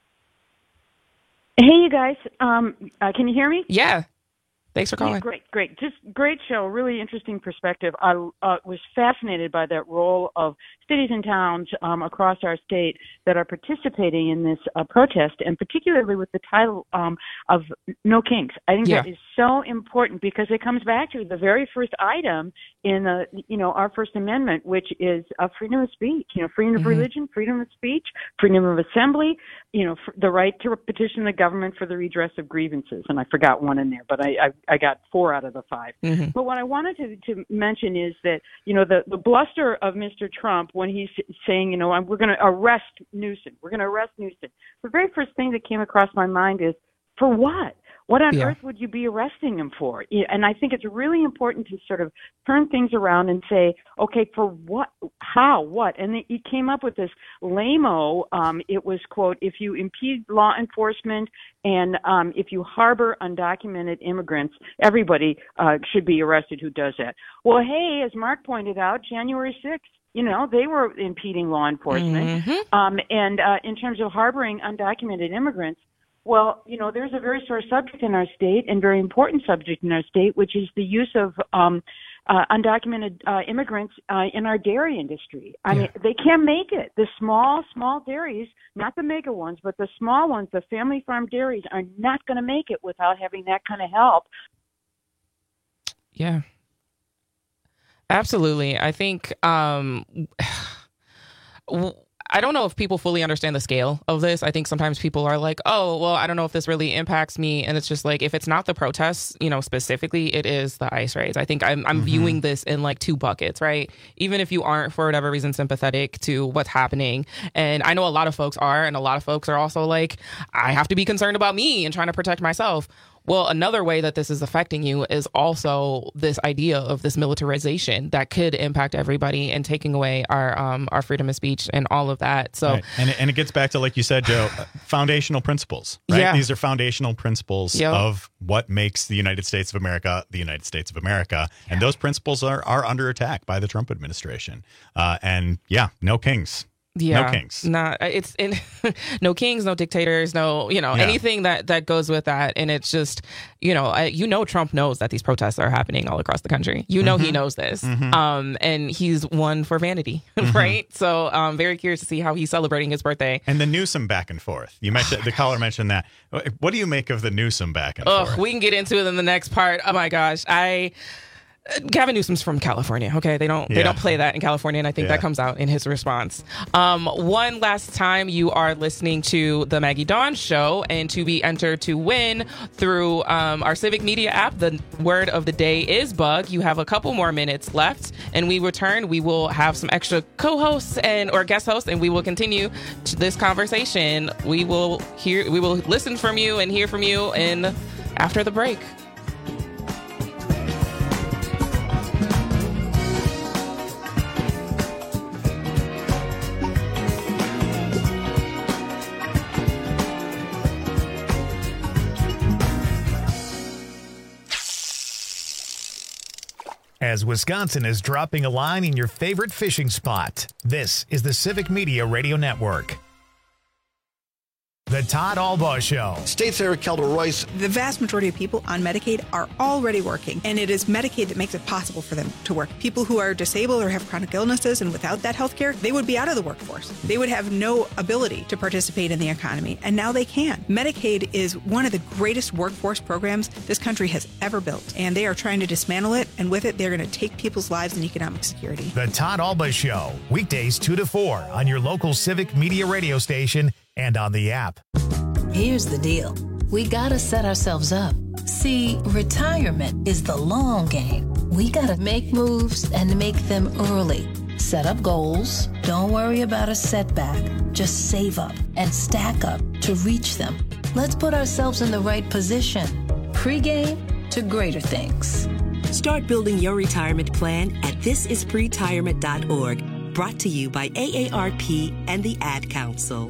Hey, you guys. Um, uh, can you hear me? Yeah. Thanks for calling. Yeah, great, great. Just great show. Really interesting perspective. I uh, was fascinated by that role of cities and towns um, across our state that are participating in this uh, protest, and particularly with the title um, of No Kinks. I think Yeah. that is so important because it comes back to the very first item in the, you know, our First Amendment, which is uh, freedom of speech. You know, freedom of Mhm. religion, freedom of speech, freedom of assembly. You know, f- the right to petition the government for the redress of grievances. And I forgot one in there, but I I, I got four out of the five. Mhm. But what I wanted to, to mention is that, you know, the, the bluster of Mister Trump when he's saying, you know, I'm, we're going to arrest Newsom. We're going to arrest Newsom. The very first thing that came across my mind is, for what? What on Yeah. earth would you be arresting him for? Yeah, and I think it's really important to sort of turn things around and say, okay, for what, how, what? And he came up with this lame-o. Um, it was, quote, if you impede law enforcement and um, if you harbor undocumented immigrants, everybody uh, should be arrested who does that. Well, hey, as Mark pointed out, January sixth, you know, they were impeding law enforcement. Mhm. Um, and uh, in terms of harboring undocumented immigrants, well, you know, there's a very sore subject in our state and very important subject in our state, which is the use of um, uh, undocumented uh, immigrants uh, in our dairy industry. I Yeah. mean, they can't make it. The small, small dairies, not the mega ones, but the small ones, the family farm dairies, are not going to make it without having that kind of help. Yeah. Absolutely. I think um w- I don't know if people fully understand the scale of this. I think sometimes people are like, oh, well, I don't know if this really impacts me. And it's just like, if it's not the protests, you know, specifically, it is the ICE raids. I think I'm, I'm Mhm. viewing this in like two buckets, right? Even if you aren't, for whatever reason, sympathetic to what's happening. And I know a lot of folks are, and a lot of folks are also like, I have to be concerned about me and trying to protect myself. Well, another way that this is affecting you is also this idea of this militarization that could impact everybody and taking away our um, our freedom of speech and all of that. So, Right. and, it, and it gets back to, like you said, Joe, uh, foundational principles, right? Yeah. These are foundational principles Yep. of what makes the United States of America the United States of America. And those principles are, are under attack by the Trump administration. Uh, and yeah, no kings. yeah, No kings. Not it's in, no kings, no dictators, no you know Yeah. anything that that goes with that. And it's just you know I, you know Trump knows that these protests are happening all across the country. You know he Mhm. knows this, Mhm. um, and he's one for vanity, Mhm. right? So I'm very curious to see how he's celebrating his birthday. And the Newsom back and forth. You mentioned the caller mentioned that. What do you make of the Newsom back and Ugh, forth? we can get into it in the next part. Oh my gosh, I Gavin Newsom's from California. Okay, they don't they Yeah. don't play that in California, and I think Yeah. that comes out in his response. Um, one last time, you are listening to the Maggie Dawn Show, and to be entered to win through um, our Civic Media app. The word of the day is bug. You have a couple more minutes left, and we return. We will have some extra co-hosts and or guest hosts, and we will continue to this conversation. We will hear, we will listen from you and hear from you in after the break. as Wisconsin is dropping a line in your favorite fishing spot. This is the Civic Media Radio Network. The Todd Albaugh Show. State Senator Kelda Royce. The vast majority of people on Medicaid are already working, and it is Medicaid that makes it possible for them to work. People who are disabled or have chronic illnesses and without that health care, they would be out of the workforce. They would have no ability to participate in the economy, and now they can. Medicaid is one of the greatest workforce programs this country has ever built, and they are trying to dismantle it, and with it, they're going to take people's lives and economic security. The Todd Albaugh Show, weekdays two to four on your local Civic Media radio station and on the app. Here's the deal. We gotta set ourselves up. See, retirement is the long game. We gotta make moves and make them early. Set up goals. Don't worry about a setback. Just save up and stack up to reach them. Let's put ourselves in the right position. Pre-game to greater things. Start building your retirement plan at this is pretirement dot org. Brought to you by A A R P and the Ad Council.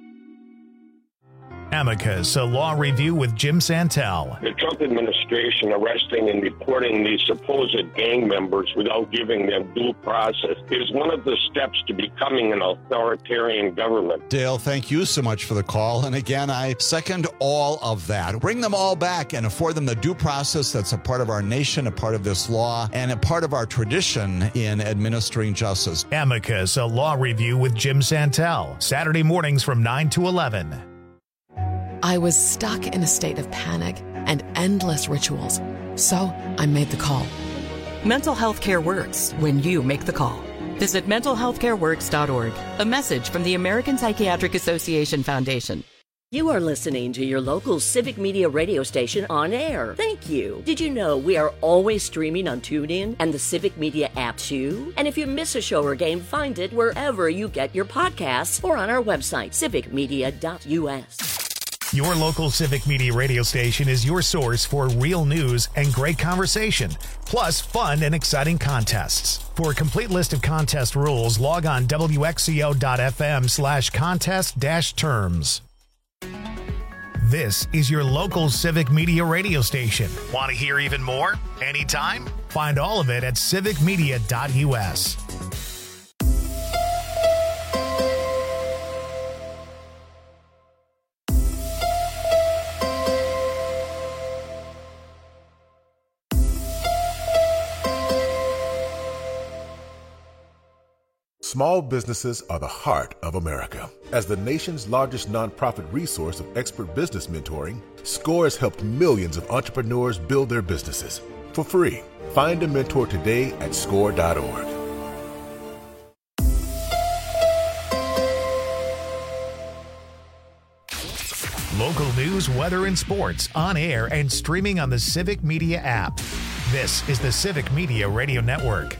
Amicus, a law review with Jim Santel. The Trump administration arresting and deporting these supposed gang members without giving them due process is one of the steps to becoming an authoritarian government. Dale, thank you so much for the call. And again, I second all of that. Bring them all back and afford them the due process that's a part of our nation, a part of this law, and a part of our tradition in administering justice. Amicus, a law review with Jim Santel. Saturday mornings from nine to eleven. I was stuck in a state of panic and endless rituals, so I made the call. Mental health care works when you make the call. Visit mental health care works dot org. A message from the American Psychiatric Association Foundation. You are listening to your local Civic Media radio station on air. Thank you. Did you know we are always streaming on TuneIn and the Civic Media app too? And if you miss a show or game, find it wherever you get your podcasts or on our website, civic media dot U S. Your local Civic Media radio station is your source for real news and great conversation, plus fun and exciting contests. For a complete list of contest rules, log on W X C O dot F M slash contest dash terms. This is your local Civic Media radio station. Want to hear even more? Anytime? Find all of it at civic media dot U S. Small businesses are the heart of America. As the nation's largest nonprofit resource of expert business mentoring, SCORE has helped millions of entrepreneurs build their businesses for free. Find a mentor today at score dot org. Local news, weather, and sports on air and streaming on the Civic Media app. This is the Civic Media Radio Network.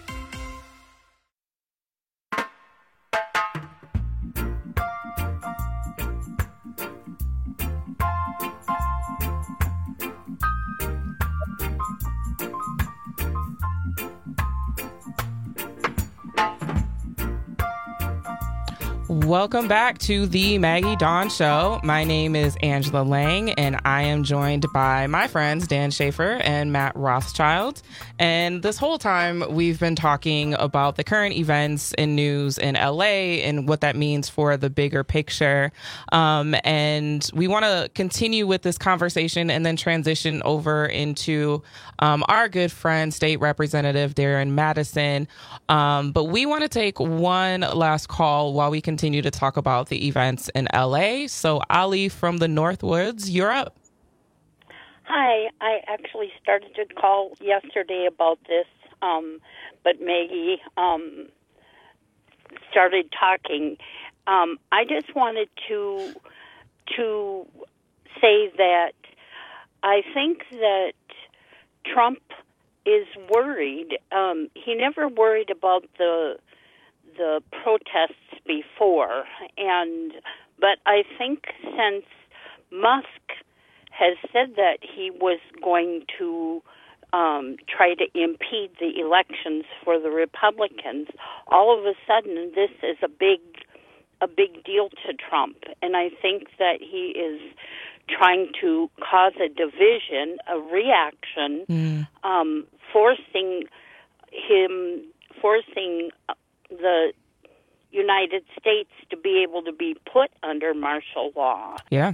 Welcome back to the Maggie Dawn Show. My name is Angela Lang, and I am joined by my friends Dan Schaefer and Matt Rothschild. And this whole time, we've been talking about the current events and news in L A and what that means for the bigger picture. Um, and we want to continue with this conversation and then transition over into um, our good friend, State Representative Darren Madison. Um, but we want to take one last call while we continue to talk about the events in L A. So Ali from the Northwoods, you're up. Hi, I actually started to call yesterday about this, um, but Maggie um, started talking. Um, I just wanted to to say that I think that Trump is worried. Um, he never worried about the the protests before, and but I think since Musk has said that he was going to um, try to impede the elections for the Republicans, all of a sudden this is a big a big deal to Trump, and I think that he is trying to cause a division, a reaction, Mm. um, forcing him, forcing the United States to be able to be put under martial law. Yeah.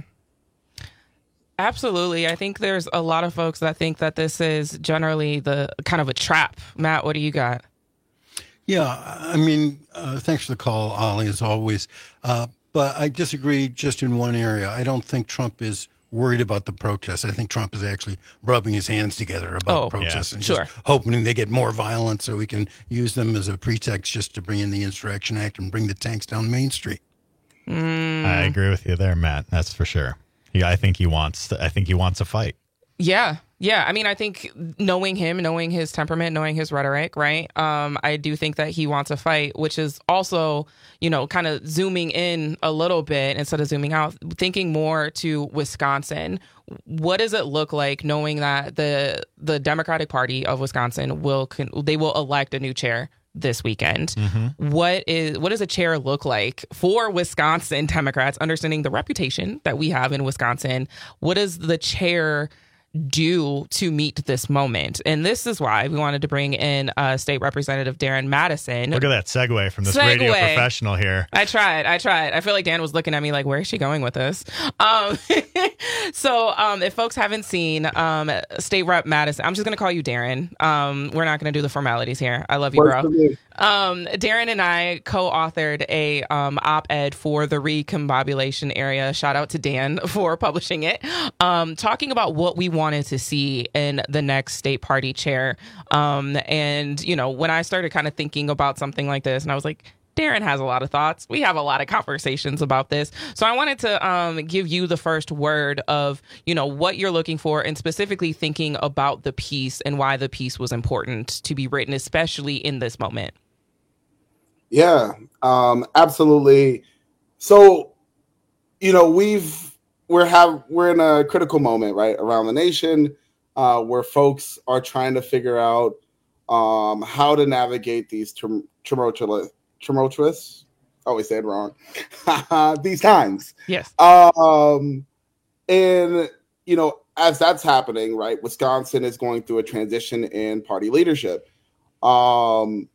Absolutely. I think there's a lot of folks that think that this is generally the kind of a trap. Matt, what do you got? Yeah, I mean, uh, thanks for the call, Ollie, as always. Uh, but I disagree just in one area. I don't think Trump is worried about the protests. I think Trump is actually rubbing his hands together about Oh, protests yeah, and sure. just hoping they get more violent so we can use them as a pretext just to bring in the Insurrection Act and bring the tanks down Main Street. Mm. I agree with you there, Matt. That's for sure. Yeah, I think he wants. I think he wants a fight. Yeah. Yeah. I mean, I think knowing him, knowing his temperament, knowing his rhetoric, right? Um, I do think that he wants a fight, which is also, you know, kind of zooming in a little bit instead of zooming out, thinking more to Wisconsin. What does it look like knowing that the the Democratic Party of Wisconsin will con- they will elect a new chair this weekend? Mm-hmm. What is what does a chair look like for Wisconsin Democrats, understanding the reputation that we have in Wisconsin? What does the chair do to meet this moment? And this is why we wanted to bring in uh, State Representative Darren Madison. Look at that segue from this Segue. radio professional here. I tried. I tried. I feel like Dan was looking at me like, where is she going with this? Um, so um, if folks haven't seen um, State Rep Madison, I'm just going to call you Darren. Um, we're not going to do the formalities here. I love you, bro. Um, Darren and I co-authored a um, op-ed for the recombobulation area. Shout out to Dan for publishing it. Um, talking about what we wanted to see in the next state party chair. Um, and, you know, when I started kind of thinking about something like this, and I was like, Darren has a lot of thoughts. We have a lot of conversations about this. So I wanted to um, give you the first word of, you know, what you're looking for and specifically thinking about the piece and why the piece was important to be written, especially in this moment. Yeah, um, absolutely. So, you know, we've we're have we're in a critical moment, right, around the nation, uh, where folks are trying to figure out um, how to navigate these tum- tumultuous, tumultuous. I always say it wrong. These times. Yes. Um, and you know, as that's happening, right, Wisconsin is going through a transition in party leadership. Um,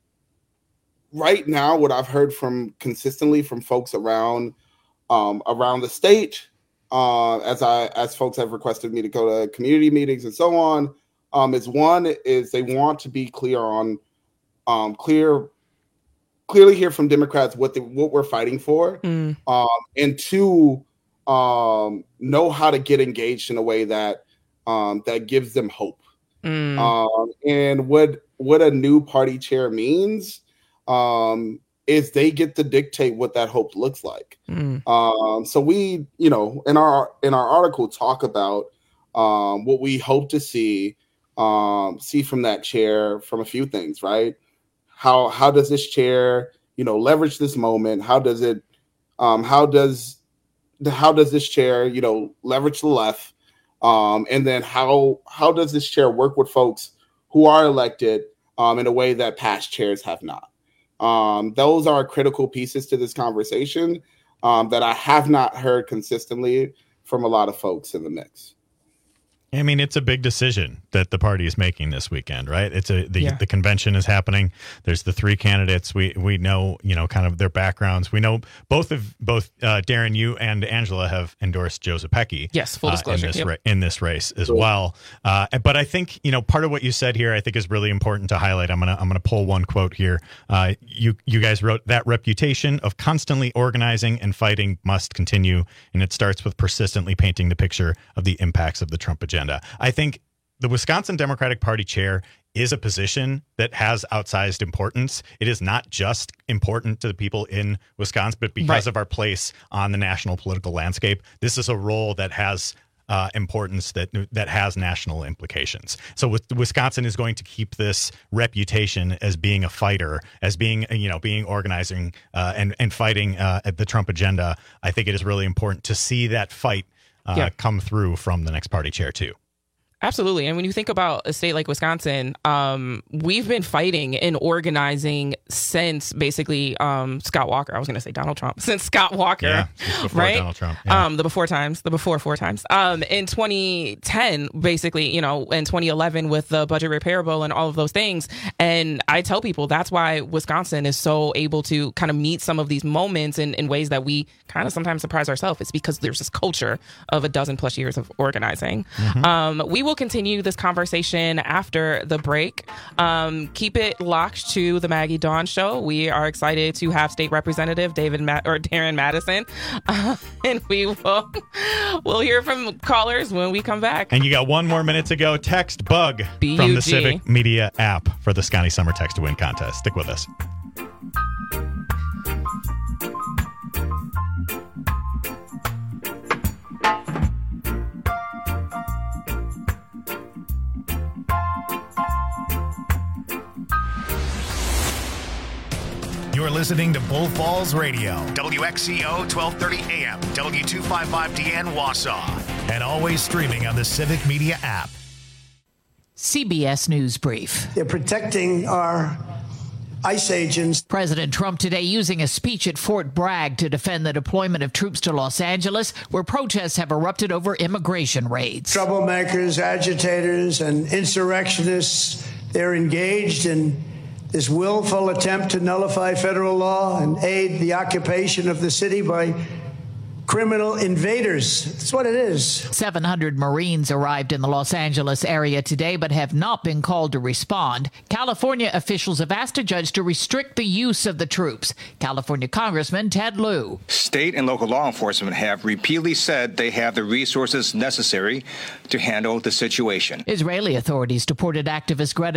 right now, what I've heard from consistently from folks around um, around the state, uh, as I as folks have requested me to go to community meetings and so on, um, is one is they want to be clear on um, clear clearly hear from Democrats what the, what we're fighting for, mm. um, and two, um, know how to get engaged in a way that um, that gives them hope. Mm. Um, and what what a new party chair means um, is they get to dictate what that hope looks like. Mm. Um, so we, you know, in our in our article talk about um, what we hope to see um, see from that chair from a few things, right? How how does this chair, you know, leverage this moment? How does it? Um, how does how does this chair, you know, leverage the left? Um, and then how how does this chair work with folks who are elected um, in a way that past chairs have not? Um, those are critical pieces to this conversation um, that I have not heard consistently from a lot of folks in the mix. I mean, it's a big decision that the party is making this weekend, right? It's a the, Yeah. the convention is happening. There's the three candidates. We we know, you know, kind of their backgrounds. We know both of both uh, Darren, you and Angela have endorsed Joe Zepecki. Yes, full uh, disclosure. in this Yep. ra- in this race as Sure. well. Uh, but I think, you know, part of what you said here, I think, is really important to highlight. I'm gonna I'm gonna pull one quote here. Uh, you you guys wrote that reputation of constantly organizing and fighting must continue, and it starts with persistently painting the picture of the impacts of the Trump agenda. I think the Wisconsin Democratic Party chair is a position that has outsized importance. It is not just important to the people in Wisconsin, but because Right. of our place on the national political landscape, this is a role that has uh, importance that that has national implications. So with, Wisconsin is going to keep this reputation as being a fighter, as being, you know, being organizing uh, and, and fighting uh, at the Trump agenda. I think it is really important to see that fight uh, Yeah. come through from the next party chair too. Absolutely. And when you think about a state like Wisconsin, um, we've been fighting and organizing since basically um, Scott Walker. I was going to say Donald Trump. Since Scott Walker. Yeah, before right? Donald Trump. Yeah. Um, the before times, the before four times. Um, in twenty ten, basically, you know, in twenty eleven with the budget repair bill and all of those things. And I tell people that's why Wisconsin is so able to kind of meet some of these moments in, in ways that we kind of sometimes surprise ourselves. It's because there's this culture of a dozen plus years of organizing. Mm-hmm. Um, we will continue this conversation after the break. Um, keep it locked to the Maggie Dawn Show. We are excited to have State Representative David Ma- or Darren Madison, uh, and we will we'll hear from callers when we come back. And you got one more minute to go. Text BUG B U G from the Civic Media app for the Scotty Summer Text to Win contest. Stick with us. You're listening to Bull Falls Radio, W X C O twelve thirty A M, W two fifty-five D N Wausau, and always streaming on the Civic Media app. C B S News Brief. They're protecting our ICE agents. President Trump today using a speech at Fort Bragg to defend the deployment of troops to Los Angeles, where protests have erupted over immigration raids. Troublemakers, agitators, and insurrectionists, they're engaged in this willful attempt to nullify federal law and aid the occupation of the city by criminal invaders. That's what it is. seven hundred Marines arrived in the Los Angeles area today, but have not been called to respond. California officials have asked a judge to restrict the use of the troops. California Congressman Ted Lieu. State and local law enforcement have repeatedly said they have the resources necessary to handle the situation. Israeli authorities deported activist Greta